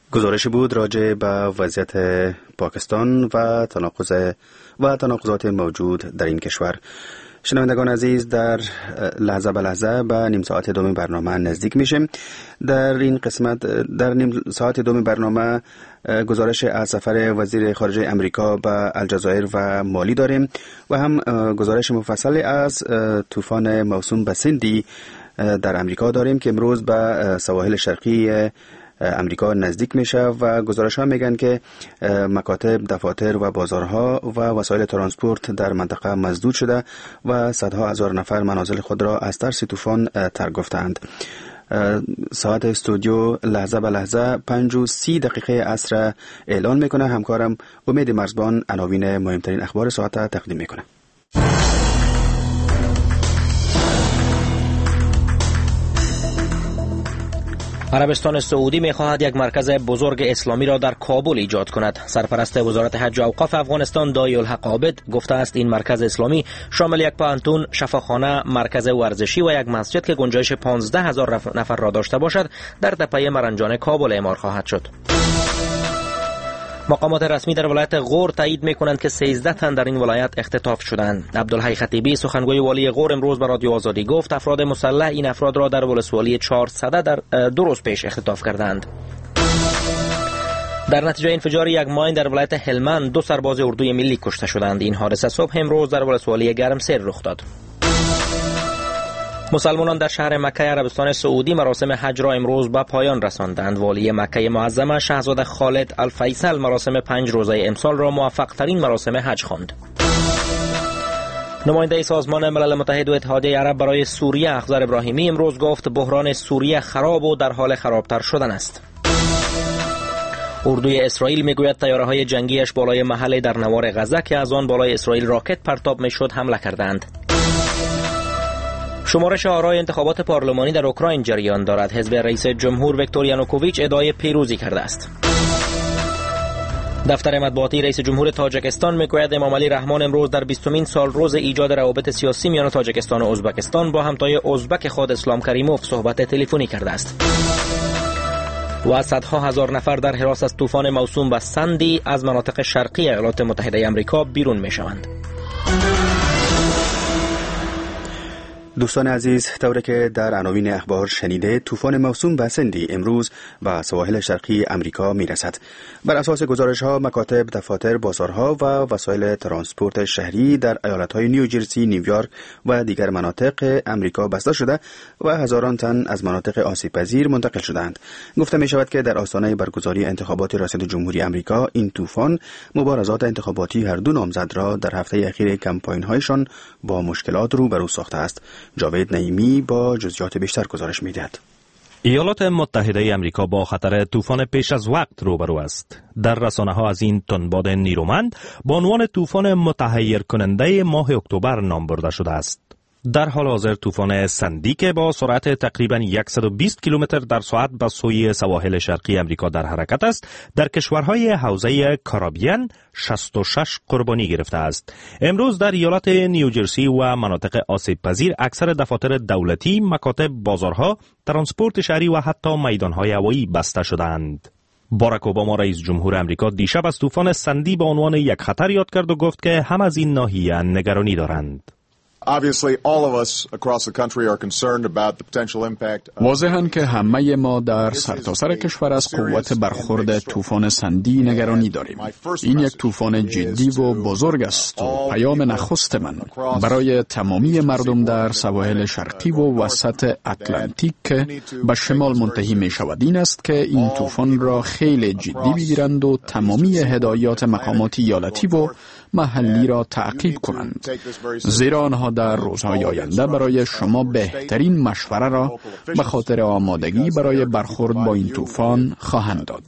گزارش بود راجع به وضعیت پاکستان و تناقض و تناقضات موجود در این کشور. شنوندگان عزیز، در لحظه به لحظه به نیم ساعت دوم برنامه نزدیک میشیم. در این قسمت در نیم ساعت دوم برنامه گزارش از سفر وزیر خارجه امریکا به الجزایر و مالی داریم و هم گزارش مفصلی از طوفان موسوم به سندی در امریکا داریم که امروز به سواحل شرقی امریکا نزدیک میشه و گزارش ها میگن که مکاتب، دفاتر و بازارها و وسایل ترانسپورت در منطقه مسدود شده و صدها هزار نفر منازل خود را از ترس طوفان ترک گفتند. ساعت استودیو لحظه به لحظه پنج و سی دقیقه عصر اعلان میکنه. همکارم امید مرزبان عناوین مهمترین اخبار ساعت تقدیم میکنه. عربستان سعودی می‌خواهد یک مرکز بزرگ اسلامی را در کابل ایجاد کند. سرپرست وزارت حج و اوقاف افغانستان دایی الحق عابد گفته است این مرکز اسلامی شامل یک پانتون، شفاخانه، مرکز ورزشی و یک مسجد که گنجایش پانزده هزار نفر را داشته باشد در تپه مرنجان کابل اعمار خواهد شد. مقامات رسمی در ولایت غور تایید می‌کنند که سیزده تن در این ولایت اختطاف شدند. عبدالحی خطیبی سخنگوی والی غور امروز به رادیو آزادی گفت افراد مسلح این افراد را در ولسوالی چهارصده در دو روز پیش اختطاف کردند. در نتیجه انفجار یک ماین در ولایت هلمند دو سرباز اردوی ملی کشته شدند. این حادثه صبح امروز در ولسوالی گرمسیر رخ داد. مسلمانان در شهر مکه عربستان سعودی مراسم حج را امروز به پایان رساندند. والی مکه معظمه شاهزاده خالد الفیصل مراسم پنج روزه امسال را موفق ترین مراسم حج خواند. نماینده سازمان ملل متحد و اتحادیه عرب برای سوریه اخضر ابراهیمی امروز گفت بحران سوریه خراب و در حال خرابتر شدن است. اردوی اسرائیل میگوید تیاره‌های جنگیش بالای محل در نوار غزه که از آن بالای اسرائیل راکت پرتاب میشد حمله کردند. شمارش آرای انتخابات پارلمانی در اوکراین جریان دارد. حزب رئیس جمهور ویکتور یانوکوویچ ادعای پیروزی کرده است. دفتر مطبوعاتی رئیس جمهور تاجیکستان میگوید امام علی رحمان امروز در بیستمین سال روز ایجاد روابط سیاسی میان تاجیکستان و ازبکستان با همتای ازبک خود اسلام کریموف صحبت تلفنی کرده است. و صدها هزار نفر در هراس از طوفان موسوم به سندی از مناطق شرقی ایالات متحده آمریکا بیرون میشوند. دوستان عزیز، طوری که در عناوین اخبار شنیده، طوفان موسوم به سندی امروز به سواحل شرقی امریکا میرسد. بر اساس گزارش ها مکاتب، دفاتر، بازارها و وسایل ترانسپورت شهری در ایالت‌های نیوجرسی، نیویورک و دیگر مناطق امریکا بسته شده و هزاران تن از مناطق آسیب‌پذیر منتقل شدند. گفته می شود که در آستانه برگزاری انتخابات ریاست جمهوری امریکا این طوفان مبارزات انتخاباتی هر دو نامزد را در هفته اخیر کمپاین‌هایشان با مشکلات روبرو ساخته است. جاوید نعیمی با جزئیات بیشتر گزارش می‌دهد. ایالات متحده آمریکا با خطر طوفان پیش از وقت روبرو است. در رسانه‌ها از این تندباد نیرومند با عنوان طوفان متحیر کننده ماه اکتبر نام برده شده است. در حال حاضر طوفان سندی که با سرعت تقریباً صد و بیست کیلومتر در ساعت به سوی سواحل شرقی امریکا در حرکت است، در کشورهای حوزه کارائیبیان شصت و شش قربانی گرفته است. امروز در ایالات نیوجرسی و مناطق آسیب پذیر اکثر دفاتر دولتی، مکاتب، بازارها، ترانسپورت شهری و حتی میدانهای هوایی بسته شدند. باراک اوباما رئیس جمهور امریکا دیشب از طوفان سندی به عنوان یک خطر یاد کرد و گفت که هم از این ناحیه نگرانی دارند. واضحاً که همه ما در سرتاسر کشور از قوت برخورد طوفان سندی نگرانی داریم. این یک طوفان جدی و بزرگ است و پیام نخست من برای تمامی مردم در سواحل شرقی و وسط اتلانتیک که به شمال منتهی می شود این است که این طوفان را خیلی جدی بگیرند و تمامی هدایات مقامات ایالتی و محلی را تعقیب کنند، زیرا آنها در روزهای آینده برای شما بهترین مشوره را به خاطر آمادگی برای برخورد با این طوفان خواهند داد.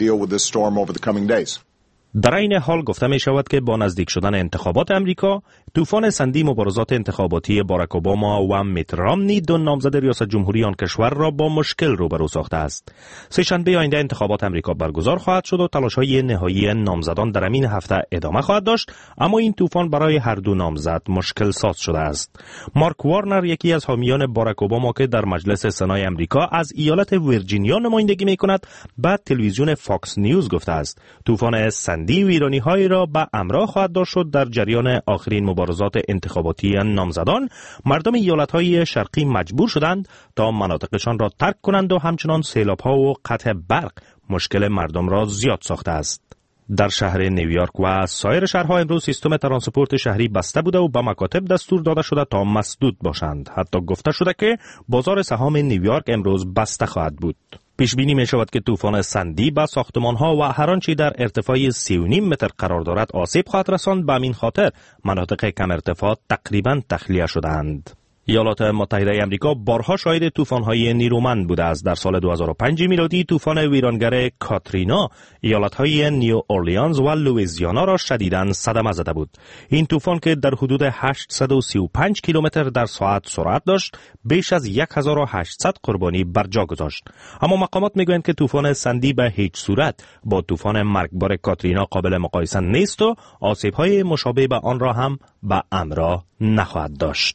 در این حال گفته می شود که با نزدیک شدن انتخابات امریکا، طوفان سندی مبارزات انتخاباتی باراک اوباما و میت رامنی دو نامزد ریاست جمهوری آن کشور را با مشکل روبرو ساخته است. سه‌شنبه آینده انتخابات امریکا برگزار خواهد شد و تلاش‌های نهایی نامزدان در این هفته ادامه خواهد داشت، اما این طوفان برای هر دو نامزد مشکل ساز شده است. مارک وارنر، یکی از حامیان باراک اوباما که در مجلس سنای امریکا از ایالت ویرجینیا نمایندگی می‌کند، به تلویزیون فاکس نیوز گفته است طوفان سندی ویرانی‌هایی را به همراه خواهد داشت. در جریان آخرین مبارزات انتخاباتی نامزدان، مردم ایالت‌های شرقی مجبور شدند تا مناطقشان را ترک کنند و همچنان سیلاب‌ها و قطع برق مشکل مردم را زیاد ساخته است. در شهر نیویورک و سایر شهرها امروز سیستم ترانسپورت شهری بسته بوده و به مکاتب دستور داده شده تا مسدود باشند. حتی گفته شده که بازار سهام نیویورک امروز بسته خواهد بود. پیش بینی می شود که طوفان سندی به ساختمان‌ها و هر آنچه در ارتفاع سی و نیم متر قرار دارد آسیب خواهد رساند. به همین خاطر مناطق کم ارتفاع تقریباً تخلیه شدند. ایالات متحده آمریکا بارها شاهد طوفان‌های نیرومند بوده است. در سال دو هزار و پنج میلادی طوفان ویرانگر کاترینا ایالت‌های نیو اورلیانز و لوئیزیانا را شدیداً صدمه زده بود. این طوفان که در حدود هشتصد و سی و پنج کیلومتر در ساعت سرعت داشت، بیش از هزار و هشتصد قربانی بر جا گذاشت. اما مقامات میگویند که طوفان سندی به هیچ صورت با طوفان مرگبار کاترینا قابل مقایسه نیست و آسیب‌های مشابه به آن را هم به همراه نخواهد داشت.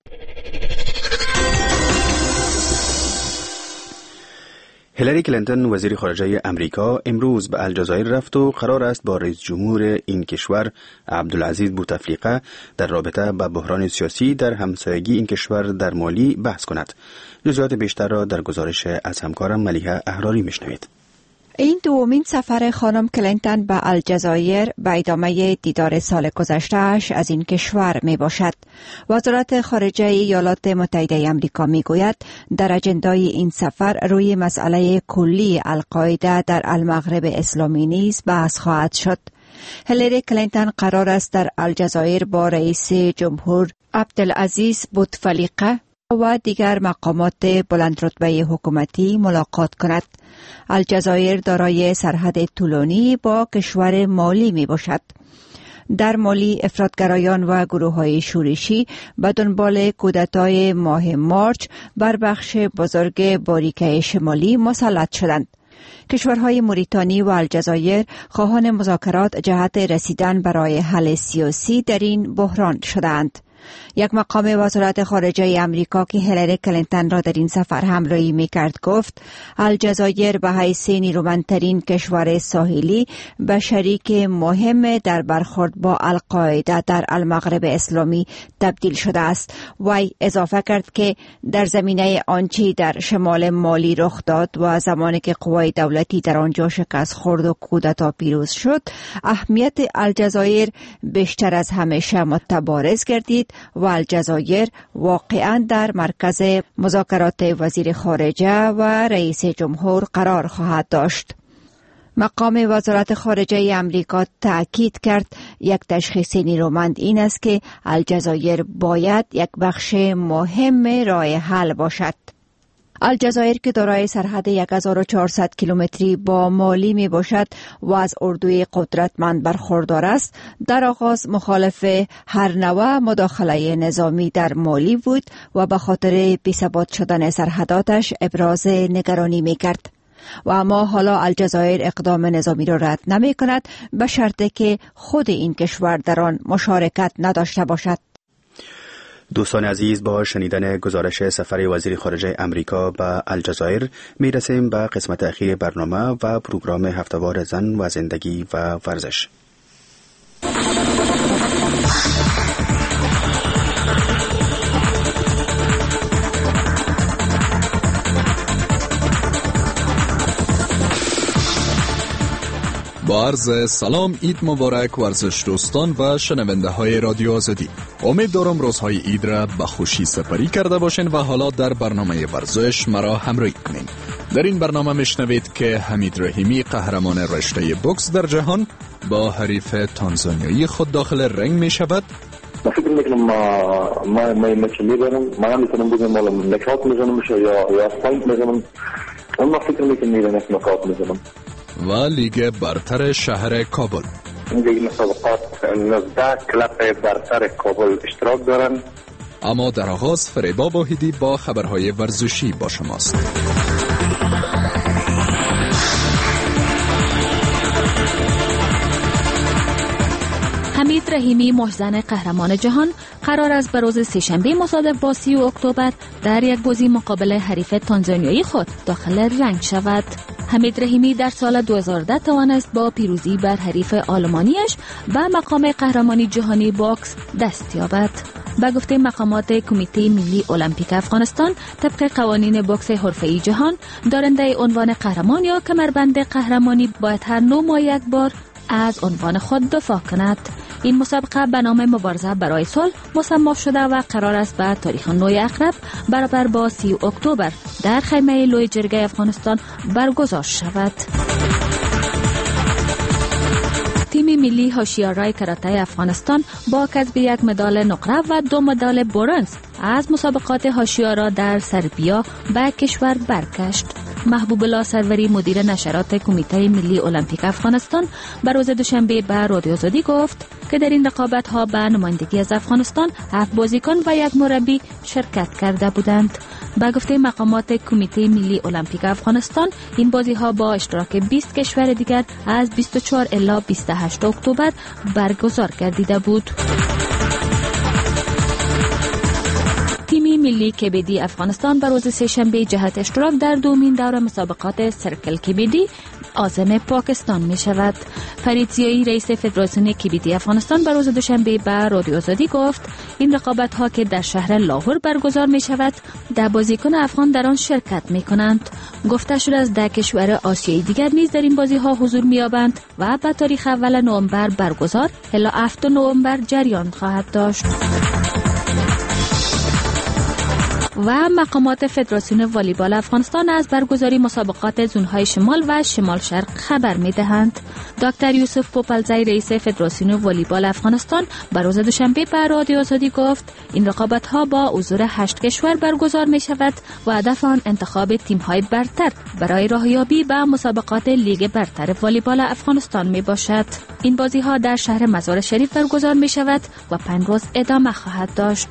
هیلاری کلینتون وزیر خارجه امریکا امروز به الجزایر رفت و قرار است با رئیس جمهور این کشور عبدالعزیز بوتفلیقه در رابطه با بحران سیاسی در همسایگی این کشور در مالی بحث کند. جزئیات بیشتر را در گزارش از همکارم ملیحه احراری میشنوید. این دومین سفر خانم کلینتون به الجزایر به ادامه دیدار سال گذشته‌اش از این کشور می باشد. وزارت خارجه ایالات متحده آمریکا می گوید در اجندای این سفر روی مسئله کلی القاعده در المغرب اسلامی نیز بحث خواهد شد. هیلاری کلینتون قرار است در الجزایر با رئیس جمهور عبدالعزیز بوتفلیقه و دیگر مقامات بلندرتبه حکومتی ملاقات کند. الجزایر دارای سرحد طولانی با کشور مالی می باشد. در مالی افراطگرایان و گروه‌های شورشی به دنبال کودتای ماه مارچ بر بخش بزرگ باریکه شمالی مسلط شدند. کشورهای موریتانی و الجزایر خواهان مذاکرات جهت رسیدن برای حل سیاسی در این بحران شدند. یک مقام وزارت خارجه امریکا که هیلاری کلینتون را در این سفر همراهی می‌کرد گفت الجزایر به حیث نیرومندترین کشور ساحلی به شریک مهم در برخورد با القاعده در المغرب اسلامی تبدیل شده است. وی اضافه کرد که در زمینه آنچه در شمال مالی رخ داد و زمانی که قوای دولتی در آنجا شکست خورد و کودتا پیروز شد، اهمیت الجزایر بیشتر از همیشه متبارز گردید و الجزایر واقعاً در مرکز مذاکرات وزیر خارجه و رئیس جمهور قرار خواهد داشت. مقام وزارت خارجه امریکا تأکید کرد یک تشخیص نیرومند این است که الجزایر باید یک بخش مهم راه حل باشد. الجزایر که دارای سرحد هزار و چهارصد کیلومتری با مالی می باشد و از اردوی قدرتمند برخوردار است، در آغاز مخالف هر نوع مداخله نظامی در مالی بود و به خاطر بی‌ثبات شدن سرحداتش ابراز نگرانی می کرد. و اما حالا الجزایر اقدام نظامی را رد نمی کند به شرطی که خود این کشور در آن مشارکت نداشته باشد. دوستان عزیز، با شنیدن گزارش سفر وزیر خارجه امریکا به الجزایر می رسیم به قسمت اخیر برنامه و پروگرام هفته‌وار زن و زندگی و ورزش. با عرض سلام، عید مبارک ورزش دوستان و شنونده های رادیو آزادی. امید دارم روزهای عید را به خوشی سپری کرده باشین و حالا در برنامه ورزش مرا همراهی کنین. در این برنامه میشنوید که حمید رحیمی قهرمان رشته بوکس در جهان با حریف تانزانیایی خود داخل رنگ می شود. من فکر میکنم ما ما ما میچ میبرم، ما میتونم بگم مال نکات میزنم یا یا پوینت میزنم. اما فکر میکنم میرم نکات میزنم. و لیگ برتر شهر کابل. در این مسابقات نوزده کلب برتر کابل اشتراک دارند. اما در آغاز فریبا واحدی با خبرهای ورزشی با شماست. حمید رحیمی محزن قهرمان جهان قرار است به روز سه‌شنبه مصادف با سی اکتبر در یک بازی مقابل حریف تانزانیایی خود داخل رنگ شود. حمید رحیمی در سال دو هزار و ده توانست با پیروزی بر حریف آلمانیش به مقام قهرمانی جهانی باکس دست یابد. به گفته مقامات کمیته ملی المپیک افغانستان، طبق قوانین باکس حرفه‌ای جهان، دارنده عنوان قهرمان یا کمربند قهرمانی باید هر نه ماه یک بار از عنوان خود دفاع کند. این مسابقه به نام مبارزه برای صلح مصمم شده و قرار است به تاریخ نو اقرب برابر با سی اکتبر در خیمه لوی جرگه افغانستان برگزار شود. تیم ملی هوشیارای کراته افغانستان با کسب یک مدال نقره و دو مدال برنز از مسابقات هوشیارا در سربیا به کشور برگشت. محبوب الله سروری مدیر نشرات کمیته ملی المپیک افغانستان بر روز دوشنبه به رادیو آزادی گفت که در این رقابت ها به نمایندگی از افغانستان هفت بازیکن و یک مربی شرکت کرده بودند. به گفته مقامات کمیته ملی المپیک افغانستان، این بازی ها با اشتراک بیست کشور دیگر از بیست و چهار الی بیست و هشت اکتبر برگزار گردیده بود. تیم ملی کبدی افغانستان بر روز سه‌شنبه جهت اشتراک در دومین دور مسابقات سرکل کبدی عازم پاکستان می شود. فرید زیایی رئیس فدراسیون کبدی افغانستان بر روز دوشنبه به رادیو آزادی گفت این رقابت ها که در شهر لاهور برگزار می شود، ده بازیکن افغان در آن شرکت می کنند. گفته شده از ده کشور آسیایی دیگر نیز در این بازی ها حضور می یابند و به تاریخ اول نوامبر برگزار الی هفتم نوامبر جریان خواهد داشت. و مقامات فدراسیون والیبال افغانستان از برگزاری مسابقات زونهای شمال و شمال شرق خبر می دهند. دکتر یوسف پوپلزی رئیس فدراسیون والیبال افغانستان بر روز دوشنبه به رادیو آزادی گفت این رقابت ها با حضور هشت کشور برگزار می شود و هدف آن انتخاب تیم های برتر برای راهیابی به مسابقات لیگ برتر والیبال افغانستان می باشد. این بازی ها در شهر مزار شریف برگزار می شود و پنج روز ادامه خواهد داشت.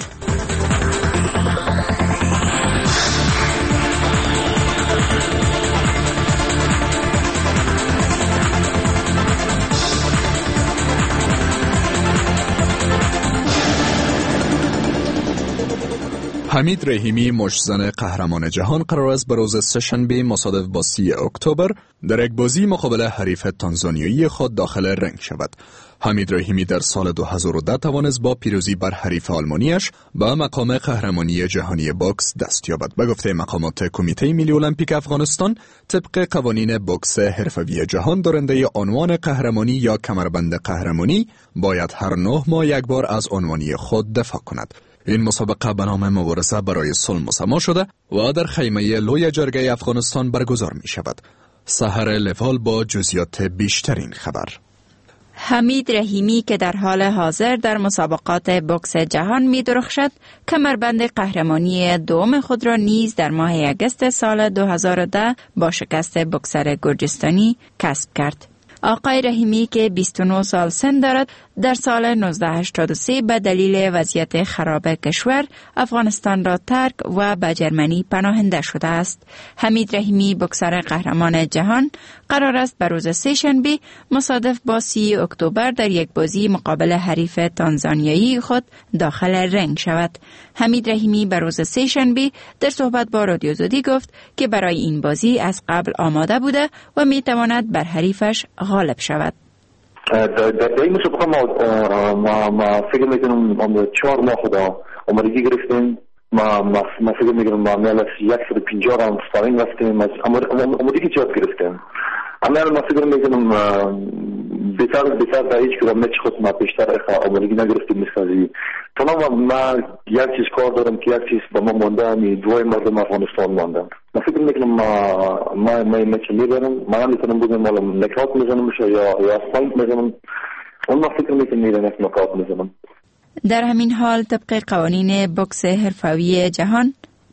حمید رحیمی مشزن قهرمان جهان قرار است به روز سه‌شنبه مصادف با سی اکتبر در یک بازی مقابل حریف تانزانیایی خود داخل رنگ شود. حمید رحیمی در سال دو هزار و ده توانست با پیروزی بر حریف آلمانیش به مقام قهرمانی جهانی باکس دست یابد. به گفته مقامات کمیته ملی المپیک افغانستان، طبق قوانین باکس حرفه‌ای جهان، دارنده عنوان قهرمانی یا کمربند قهرمانی باید هر نه ماه یک بار از عنوانی خود دفاع کند. این مسابقه به نام مبارزه برای صلح مسمى شده و در خیمه لوی جرگه افغانستان برگزار می شود. سحر لفال با جزئیات بیشترین خبر. حمید رحیمی که در حال حاضر در مسابقات بوکس جهان می درخشد، کمربند قهرمانی دوم خود را نیز در ماه اگست سال دو هزار و ده با شکست بوکسر گرجستانی کسب کرد. آقای رحیمی که بیست و نه سال سن دارد، در سال نوزده هشتاد و سه به دلیل وضعیت خراب کشور افغانستان را ترک و به جرمنی پناهنده شده است. حمید رحیمی بوکسر قهرمان جهان قرار است به روز سه‌شنبه مصادف با سی اکتبر در یک بازی مقابل حریف تانزانیایی خود داخل رنگ شود. حمید رحیمی به روز سه‌شنبه در صحبت با رادیو آزادی گفت که برای این بازی از قبل آماده بوده و می تواند بر حریفش غالب شود. در این مسابقه ما ما ما فکر میکنم ما چهار ماه خدا آمادگی گرفتیم. ما ما ما فکر میکنم ما میل صد و پنجاه راوند سپارینگ رفتیم. آمادگی زیاد گرفتیم. اما ما فکر میکنم بهتر بهتر در هیچ کدام مچ خود ما بیشتر آمادگی نگرفتیم مثل تمام. ما یک چیز کار دارم که یک چیز با ما مانده، می دوای مردم افغانستان مانده. ما فکر میکنم ما ما ما مچ میبرم. ما میتونم بگم مال نکات میزنم یا یا پوینت میزنم. اون ما فکر میکنم میرم نکات میزنم. در همین حال طبق قوانین بوکس حرفه‌ای جهان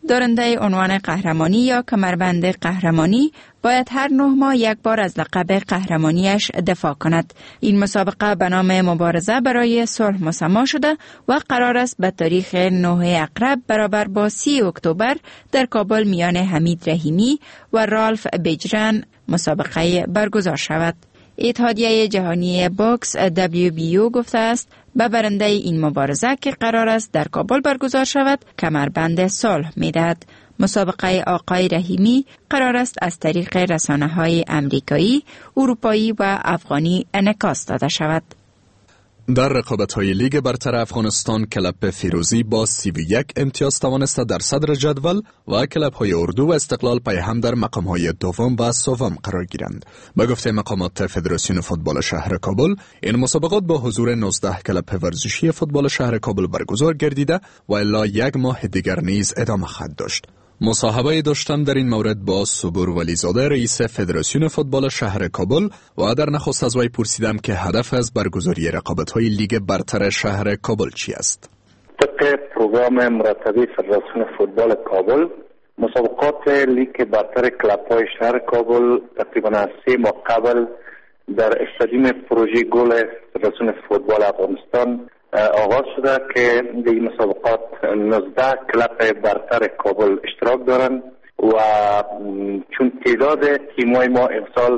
دارنده عنوان قهرمانی یا کمربند قهرمانی باید هر نه ماه یک بار از لقب قهرمانیش دفاع کند. این مسابقه به نام مبارزه برای صلح مسمی شده و قرار است به تاریخ نه اقرب برابر با سی اکتبر در کابل میان حمید رحیمی و رالف بیجرن مسابقه برگزار شود. اتحادیه جهانی بوکس دبلیو بی او گفته است به برنده این مبارزه که قرار است در کابل برگزار شود کمربند صلح می‌دهد. مسابقه آقای رحیمی قرار است از طریق رسانه‌های امریکایی، اروپایی و افغانی انعکاس داده شود. در رقابت‌های لیگ برتر افغانستان کلب فیروزی با سی و یک امتیاز توانسته در صدر جدول و کلب‌های اردو و استقلال پای هم در مقام‌های دوم و سوم قرار گیرند. به گفته مقامات فدراسیون فوتبال شهر کابل، این مسابقات با حضور نوزده کلب ورزشی فوتبال شهر کابل برگزار گردیده و الا یک ماه دیگر نیز ادامه خواهد داشت. مصاحبه داشتم در این مورد با صبور ولیزاده رئیس فدراسیون فوتبال شهر کابل و در نخست از وی پرسیدم که هدف از برگزاری رقابت‌های لیگ برتر شهر کابل چی است؟ طبق پروگرام مرتبی فدراسیون فوتبال کابل، مسابقات لیگ برتر کلب‌های شهر کابل تقریباً از سه ماه قبل در استادیوم پروژه گل فدراسیون فوتبال افغانستان آغاز شده که در این مسابقات نوزده کلب برتر کابل اشتراک دارند و چون تعداد تیم‌های ما امسال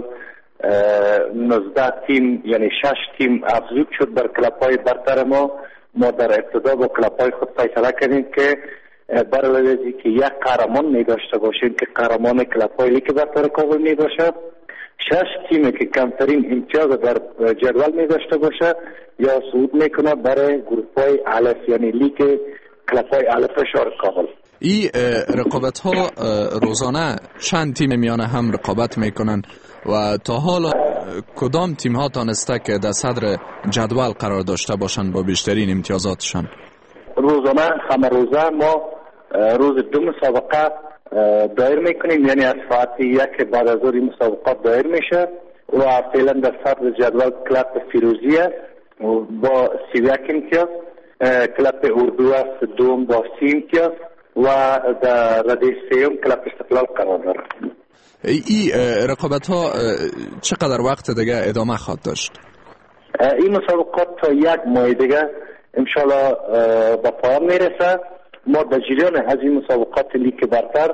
نوزده تیم یعنی شش تیم افزود شد بر کلب‌های برتر ما، ما در ابتدا با کلب‌های خود فیصله کردیم که برای از که یک قهرمان می داشته باشیم که قهرمان کلب‌های لیگ برتر کابل می باشد، شش تیمی که کمترین امتیاز در جدول می داشته باشه یا صعود میکنه برای گروه های الف یعنی لیگ کلب های الف شهر کابل. این رقابت ها روزانه چند تیم میان هم رقابت میکنن و تا حالا کدام تیم ها تانسته که در صدر جدول قرار داشته باشن با بیشترین امتیازاتشان؟ روزانه همه روزه ما روز دو مسابقه دایر میکنیم، یعنی از ساعت یک بعد از ظهر مسابقات دایر میشه و فعلا در صدر جدول کلب فیروزیه با سی و یک امتیاز، کلب اردو است دوم با سی امتیاز و در رده سیوم کلب استقلال قرار داره. این رقابت ها چقدر وقت دیگه ادامه خواهد داشت؟ این مسابقات تا یک ماه دیگه انشالله به پایان میرسه. ما در جریان از این مسابقات لیگ برتر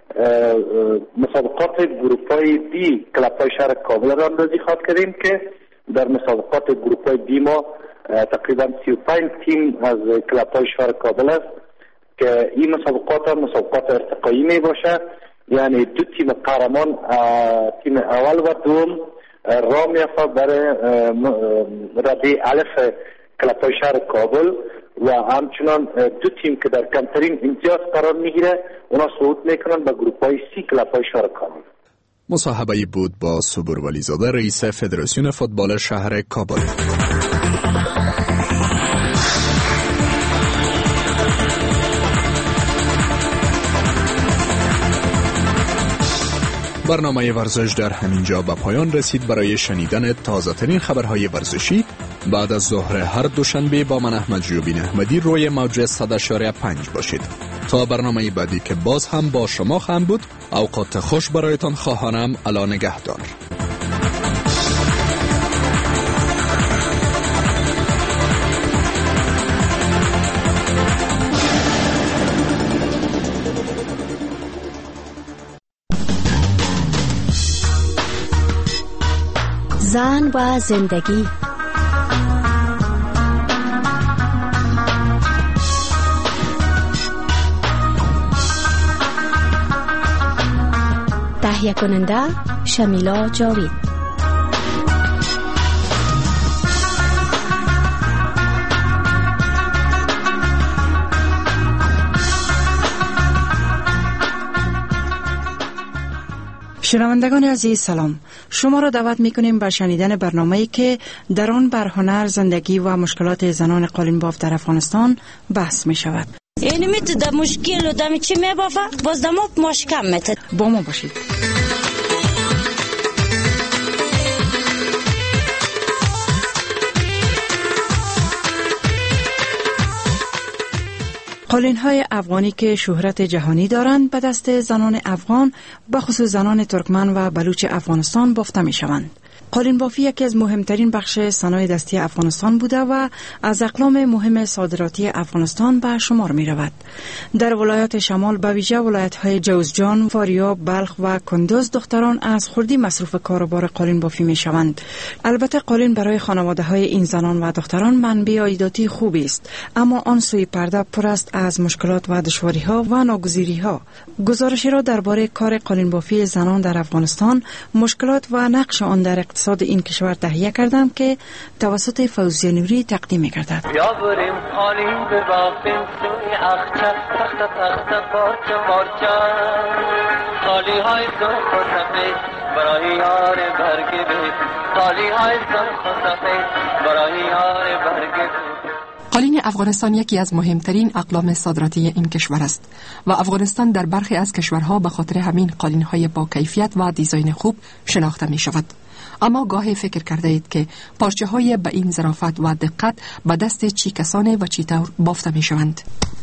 مسابقات گروپ های دی کلب های شهر کابل را اندازی خواهد کردیم که در مسابقات گروپ های دی ما تقریبا سی و پنج تیم از کلب های شهر کابل است که این مسابقات هم مسابقات ارتقایی می باشه، یعنی دو تیم قهرمان تیم اول و دوم راه میافته برای رده الف کلب های شهر کابل و همچنان دو تیم که در کمترین امتیاز قرار میگیره اونا صعود میکنن به گروپ های سی کلب های شهر کابل. مصاحبه بود با صبور ولیزاده رئیس فدراسیون فوتبال شهر کابل. برنامه ورزش در همینجا به پایان رسید. برای شنیدن تازه ترین خبرهای ورزشی بعد از ظهر هر دوشنبه با من احمد جیوبین احمدی روی موج صد و پنج باشید. تا برنامه بعدی که باز هم با شما خواهم بود، اوقات خوش برایتان خواهانم. الا نگهدار. زن و زندگی. تهیه کننده شمیلا جاوید. شنوندگان عزیز سلام، شما را دعوت میکنیم به شنیدن برنامه‌ای که در آن بر هنر، زندگی و مشکلات زنان قالین باف در افغانستان بحث می شود. یعنی می تو در مشکل و دمی چی می بافه باز دمو مشکم می تد. با ما باشید. قالین‌های افغانی که شهرت جهانی دارند به دست زنان افغان به خصوص زنان ترکمن و بلوچ افغانستان بافته می‌شوند. قالین بافی یکی از مهمترین بخش صنایع دستی افغانستان بوده و از اقلام مهم صادراتی افغانستان به شمار می رود. در ولایات شمال به ویژه ولایت‌های جوزجان، فاریاب، بلخ و کندوز دختران از خردی مصروف کاروبار قالین بافی می شوند. البته قالین برای خانواده‌های این زنان و دختران منبع عایداتی خوبی است، اما آن سوی پرده پر است از مشکلات و دشواری‌ها و ناگزیری‌ها. گزارشی را درباره کار قالین بافی زنان در افغانستان، مشکلات و نقش آن در اقتصاد این کشور تهیه کردم که توسط فوزیه نوری تقدیم می‌گردد. بیا بریم قالین ببافیم سوی اخچه تخت تخت پارچه پارچه قالی های سرخ و سفید برای یار برگ بید قالی های سرخ و سفید برای یار برگ بید. قالین افغانستان یکی از مهمترین اقلام صادراتی این کشور است و افغانستان در برخی از کشورها به خاطر همین قالین‌های با کیفیت و دیزاین خوب شناخته می شود. اما گاهی فکر کرده اید که پارچه های به این ظرافت و دقت به دست چی کسانه و چی طور بافته می شوند؟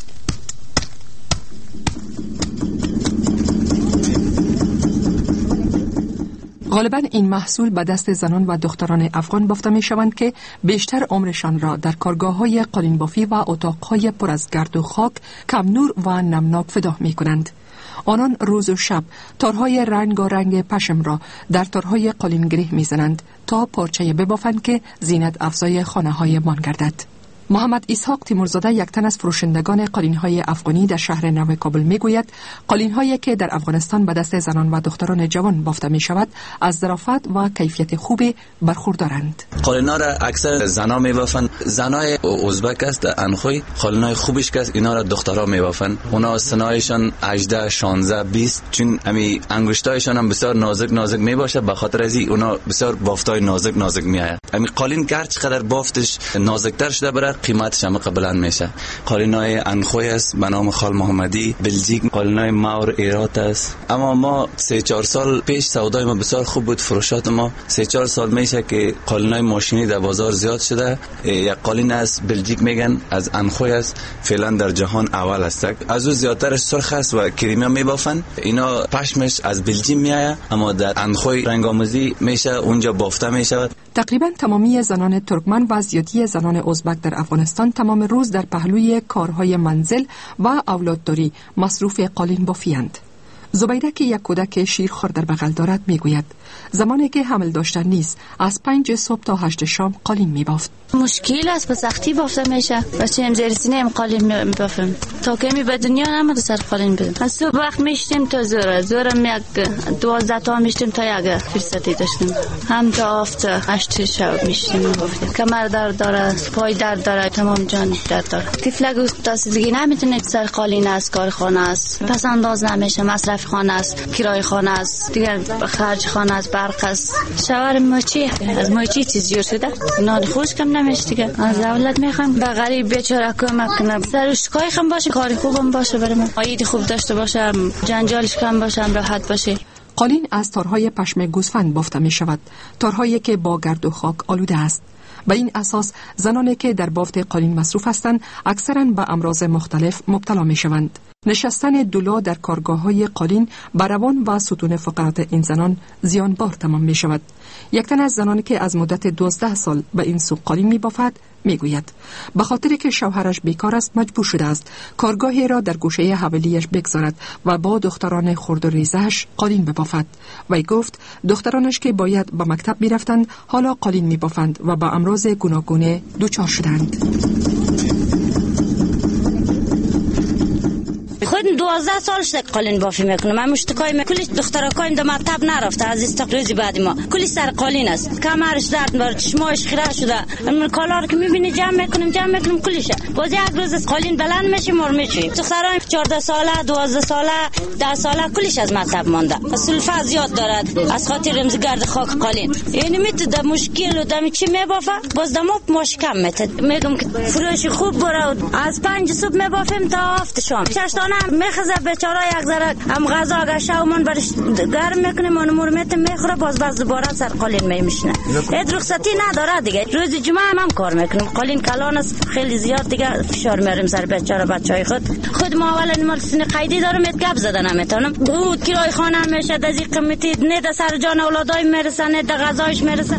غالباً این محصول به دست زنان و دختران افغان بافته می شوند که بیشتر عمرشان را در کارگاه‌های قالین بافی و اتاق‌های پر از گرد و خاک، کم نور و نمناک فدا می کنند. آنان روز و شب تارهای رنگارنگ پشم را در تارهای قالین گره می زنند تا پارچه ببافند که زینت افزای خانه‌های مان گردد. محمد اسحاق تیمورزاده یک تن از فروشندگان قالین‌های افغانی در شهر نو کابل میگوید قالین‌هایی که در افغانستان به دست زنان و دختران جوان بافته می شود از ظرافت و کیفیت خوبی برخوردارند. قالین‌ها را اکثر زنا می‌بافند. زنای ازبک است انخوی قالین‌های خوبش که اینا را دخترها می‌بافند. اونا سنایشان هجده شانزده بیست چون امی انگشتایشان هم بسیار نازک نازک میباشه، به خاطر از این اونا بسیار بافتای نازک نازک میآید. امی قالین گرچه قدر بافتش نازکتر شده بره قیمتش هم بلند میشه. قالینای انخوی است به نام خال محمدی، بلژیک، قالینای ماور ایرات است. اما ما سه چهار سال پیش سودای ما بسیار خوب بود، فروشات ما سه چهار سال میشه که قالینای ماشینی در بازار زیاد شده. یک قالین است بلژیک میگن از انخوی است، فعلا در جهان اول است. از او زیادترش سرخ است و کریمی میبافن. اینا پشمش از بلژیک میآید اما در انخوی رنگ‌آمیزی میشه اونجا بافته میشود. تقریبا تمامی زنان ترکمن و زیادی زنان ازبک در افغانستان تمام روز در پهلوی کارهای منزل و اولادداری مصروف قالین بافی‌اند. زبیده که یک کودک شیرخوار در بغل دارد میگوید زمانی که حمل داشتن نیست از پنج صبح تا هشت شام قالین میبافت. مشکل است، به سختی بافته میشه. بچه ام زیر سینه ام قالین میبافم تا که می به دنیا نمود سر قالین بدم. از صبح وقت میشتیم تا زوره زورم یک دوازده تا میشتیم تا یک فرصتی داشتیم، هم تا آفت هشت شب میشتیم میبافتیم. کمر درد داره، پای درد داره، تمام جان درد داره. طفلک تاسیدگی نمیتونه سر قالین است، کارخانه است، پس انداز نمیشه، مصرف خانه است، کرایه خانه است، دیگر خرج خانه است، برق است. شوهر ما چی از ما چی چیز جور شده؟ نان خوش کم نمیشه دیگه. از دولت میخوام به غریب بیچاره کمک کنم، سرش کاری خم باشه، کاری خوبم باشه، برای ما عاید خوب داشته باشه، جنجالش کم باشه، راحت باشه. قالین از تارهای پشم گوسفند بافته می شود، تارهایی که با گرد و خاک آلوده است. به این اساس زنانی که در بافت قالین مصروف هستند اکثراً به امراض مختلف مبتلا می شوند. نشستن دولا در کارگاه‌های قالین بر روان و ستون فقرات این زنان زیانبار تمام می شود. یک تن از زنانی که از مدت دوازده سال به این سوق قالین می بافد می گوید به خاطر که شوهرش بیکار است مجبور شده است کارگاهی را در گوشه حویلیش بگذارد و با دختران خرد و ریزش قالین ببافد. وی گفت دخترانش که باید به مکتب می رفتند حالا قالین می بافند و با امراض گوناگون دچار شدند. خود دوازده سال شده قالین بافی میکنم. من مشتکای من کلیش دخترکایم در مکتب نرفته از استقراض بعد ما کلی سر قالین است، کمرش درد میاره، چشماش خیره شده. من کالار که میبینی جمع میکنم جمع میکنم کلیشه. باز یک روز از قالین بلند میشه مر میشه. دخترای چهارده ساله، دوازده ساله، ده ساله کلیش از مکتب مانده. سلفه زیاد دارد از خاطر رمز گرد خاک قالین. یعنی میتونه مشکل و دمی چی میبافه باز دمو ماش کم میته. میگم که فروش خوب برو از پنج صبح میبافیم تا هفت شام. چشتانه میخزه بیچاره یک ذره هم غذا اگه شومون برش گرم میکنه من مرمت میخوره باز باز دوباره سر قالین میمیشنه. اد رخصتی نداره دیگه. روز جمعه هم, هم کار میکنیم. قالین کلان است خیلی زیاد دیگه فشار میاریم سر بیچاره بچهای خود. خود ما اول مال سن قیدی دارم ات گپ زدن نمیتونم. او کرای خانه میشه از این قیمتی نه در سر جان اولادای میرسه نه در غذایش میرسه.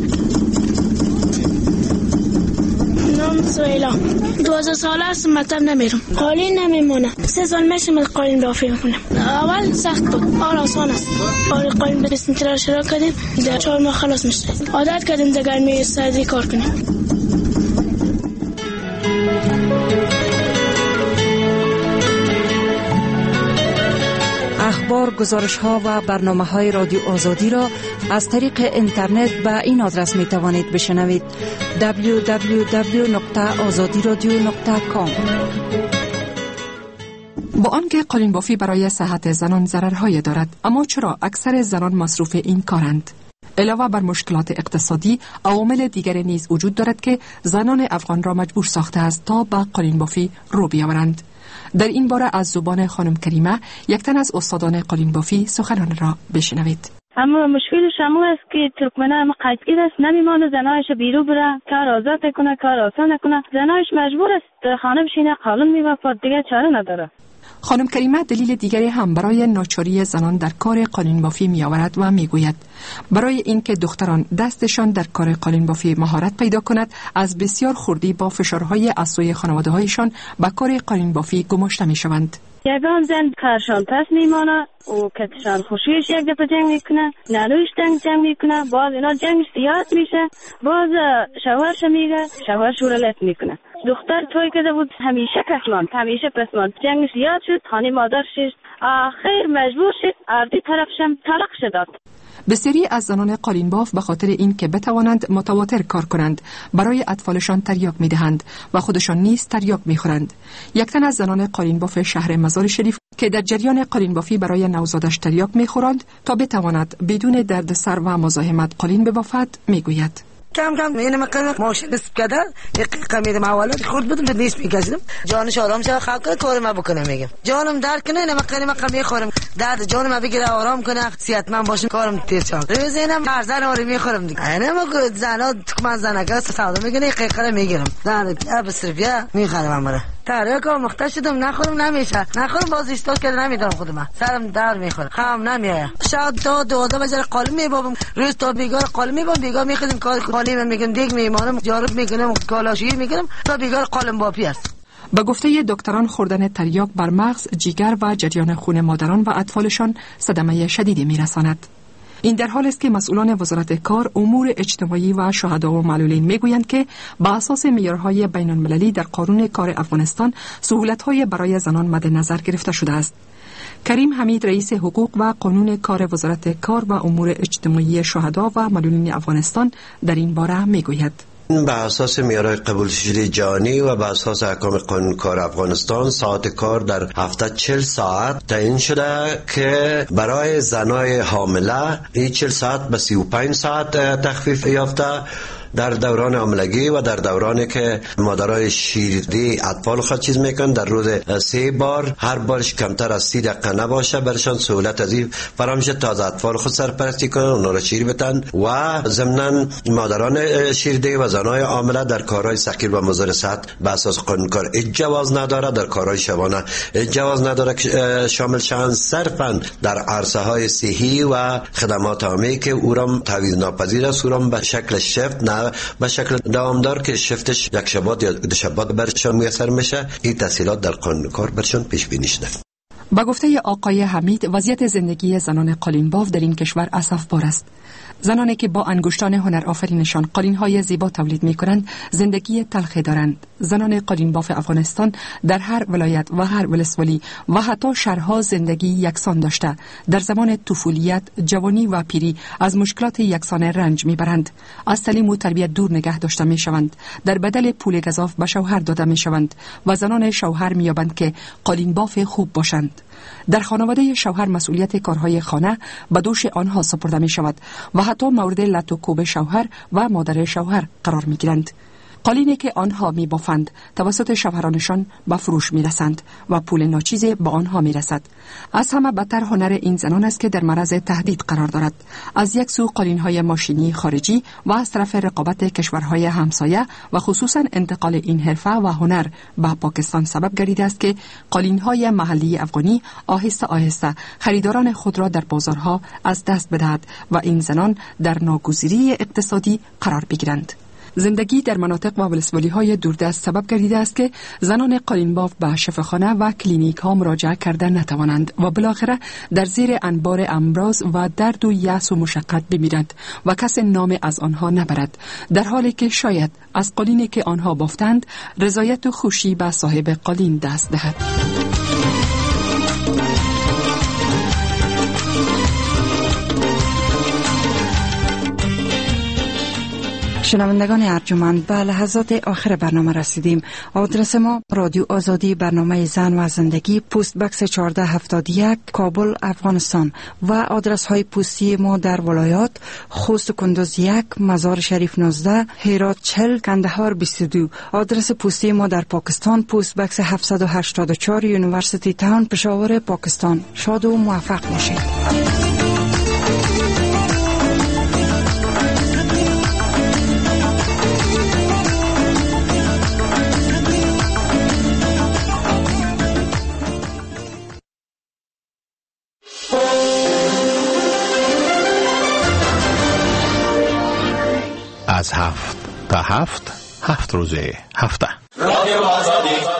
نام سویلا دوازده ساله است مکتب نمیرم قالین نمیمونه سه سال میشم قالین بافی میکنم اول سخت بود حال آسان است حال قالین به سنترال شروع کردیم در چهار ماه خلاص میشه عادت کردیم در گرمی سردی کار کنیم. اخبار، گزارش ها و برنامه های رادیو آزادی را از طریق اینترنت به این آدرس می توانید بشنوید: دبلیو دبلیو دبلیو نقطه آزادی رادیو نقطه کام. با آنکه قالین بافی برای صحت زنان ضررهای دارد، اما چرا اکثر زنان مصروف این کارند؟ علاوه بر مشکلات اقتصادی، عوامل دیگری نیز وجود دارد که زنان افغان را مجبور ساخته است تا به قالین بافی رو بیاورند. در این باره از زبان خانم کریمه، یک تن از استادان قالین بافی، سخنان را بشنوید. اما مشکلش همو است که ترکمنه هم قیدگیر است، نمیمانه زنایش بیرو بره کار آزاد کنه، کار آسان کنه. زنایش مجبور است در خانه بشینه، قالین میبافد، دیگه چاره نداره. خانم کریمه دلیل دیگری هم برای ناچاری زنان در کار قالین بافی می آورد و می گوید برای اینکه دختران دستشان در کار قالین بافی مهارت پیدا کند، از بسیار خردی با فشارهای از سوی خانواده‌هایشان به کار قالین بافی گماشته می شوند. یگان زن کارشان پس میمانه و کتشان خوشیش یک دفعه جنگ میکنه، نلویش جنگ جنگ میکنه، باز اینا جنگش زیاد میشه، باز شوهرش میگه شوهرش رو لط میکنه. دختر توی کرده بود همیشه پسمان همیشه پسمان جنگش زیاد شد، خانه مادرش آخر مجبور شد اردی طرفشم طلاق شد. بسیاری از زنان قالین باف به خاطر این که بتوانند متواتر کار کنند برای اطفالشان تریاک میدهند و خودشان نیز تریاک میخورند. یک تن از زنان قالین باف شهر مزار شریف که در جریان قالین بافی برای نوزادش تریاک میخورند تا بتواند بدون دردسر و مزاحمت قالین ببافد میگوید: کم کم اینه مقام ماشین نصب کرده یک قمیده معولات خورد بدم به نیست میکشیدم جانش آرام شه خاک کار ما بکنه میگم جانم درد کنه اینه مقام مقام میخورم درد جانم بگیره آرام کنه صحتمند باشم کارم تیز شه روز اینم ارزن آری میخورم دیگه اینه ما زنا من زنگا سودا میگنه قیقره میگیرم زن بیا بسربیا میخرم امره تاریک مخته شدم نخورم نمیشه نخورم باز استاد کرده نمیدونم خودم سرم در میخوره خام نمیایه شاید تا دوازده بجه قالین میبابم روز تا بیگار قالین میبام بیگار میخدم کار قالین میگم دیگ میمانم جارب میکنم کالاشویی میکنم تا بیگار قالین بافی است. به گفته دکتران خوردن تریاک بر مغز، جگر و جریان خون مادران و اطفالشان صدمه شدیدی میرساند. این در حال است که مسئولان وزارت کار، امور اجتماعی و شهدا و معلولین میگویند که با اساس معیارهای بین المللی در قانون کار افغانستان سهولت‌های برای زنان مد نظر گرفته شده است. کریم حمید رئیس حقوق و قانون کار وزارت کار و امور اجتماعی شهدا و معلولین افغانستان در این باره میگوید: به اساس معیارهای قبول شده جهانی و به اساس احکام قانون کار افغانستان ساعت کار در هفته چهل ساعت تعیین شده که برای زنای حامله این چهل ساعت به سی و پنج ساعت تخفیف یافته. در دوران حاملگی و در دورانی که مادرای شیردی اطفال خود چیز میکن در روز سه بار هر بارش کمتر از سی دقیقه نباشه برشان سهولت از این فراهم شد تا از اطفال خود سرپرستی کنن اونا را شیر بتن و ضمناً مادران شیردی و زنای حامله در کارهای ثقیل و مضر صحت به اساس قانون کار اجازه نداره، در کارهای شبانه اجازه نداره که شامل شوند صرفاً در عرصه های صحی و خدمات عامه که او را تعویض ناپذیر است، او را به شکل شفت نه به شکل دوامدار که شفتش یک شبات یا دو شبات برشان میسر میشه. این تسهیلات در قانون کار برشان پیش بینی شده. با گفته آقای حمید، وضعیت زندگی زنان قالین باف در این کشور اسفبار است. زنانی که با انگشتان هنر آفرینشان قالین‌های زیبا تولید می‌کنند، زندگی تلخی دارند. زنان قالین باف افغانستان در هر ولایت و هر ولسوالی و حتی شهرها زندگی یکسان داشته، در زمان طفولیت، جوانی و پیری از مشکلات یکسان رنج می‌برند. از تعلیم و تربیت دور نگه داشته می‌شوند. در بدل پول گزاف به شوهر داده می‌شوند و زنان شوهر می‌یابند که قالین باف خوب باشند. در خانواده شوهر مسئولیت کارهای خانه به دوش آنها سپرده می شود و حتی مورد لط و کوب شوهر و مادر شوهر قرار می گیرند. قالینی که آنها می بافند توسط شوهرانشان به فروش می رسند و پول ناچیزی به آنها می رسد. از همه بدتر هنر این زنان است که در معرض تهدید قرار دارد. از یک سو قالین‌های ماشینی خارجی و از طرف رقابت کشورهای همسایه و خصوصا انتقال این حرفه و هنر به پاکستان سبب گردیده است که قالین‌های محلی افغانی آهسته آهسته خریداران خود را در بازارها از دست بدهد و این زنان در ناگزیری اقتصادی قرار بگیرند. زندگی در مناطق و ولسوالی های دوردست سبب گردیده است که زنان قالینباف به شفاخانه و کلینیک ها مراجعه کرده نتوانند و بالاخره در زیر انبار امراض و درد و یأس و مشقت بمیرند و کس نام از آنها نبرد، در حالی که شاید از قالینی که آنها بافتند رضایت و خوشی به صاحب قالین دست دهد. شنوندگان ارجمند، به لحظات آخر برنامه رسیدیم. آدرس ما رادیو آزادی، برنامه زن و زندگی، پست بکس چهارده هفتاد و یک، کابل، افغانستان. و آدرس های پستی ما در ولایات: خوست و کندوز یک، مزار شریف نوزده، هرات چهل، کندهار بیست و دو. آدرس پستی ما در پاکستان: پست بکس هفتصد و هشتاد و چهار، یونیورسیتی تاون، پشاور، پاکستان. شاد و موفق باشید. از هفت تا هفت، هفت روزه هفته. رادیو آزادی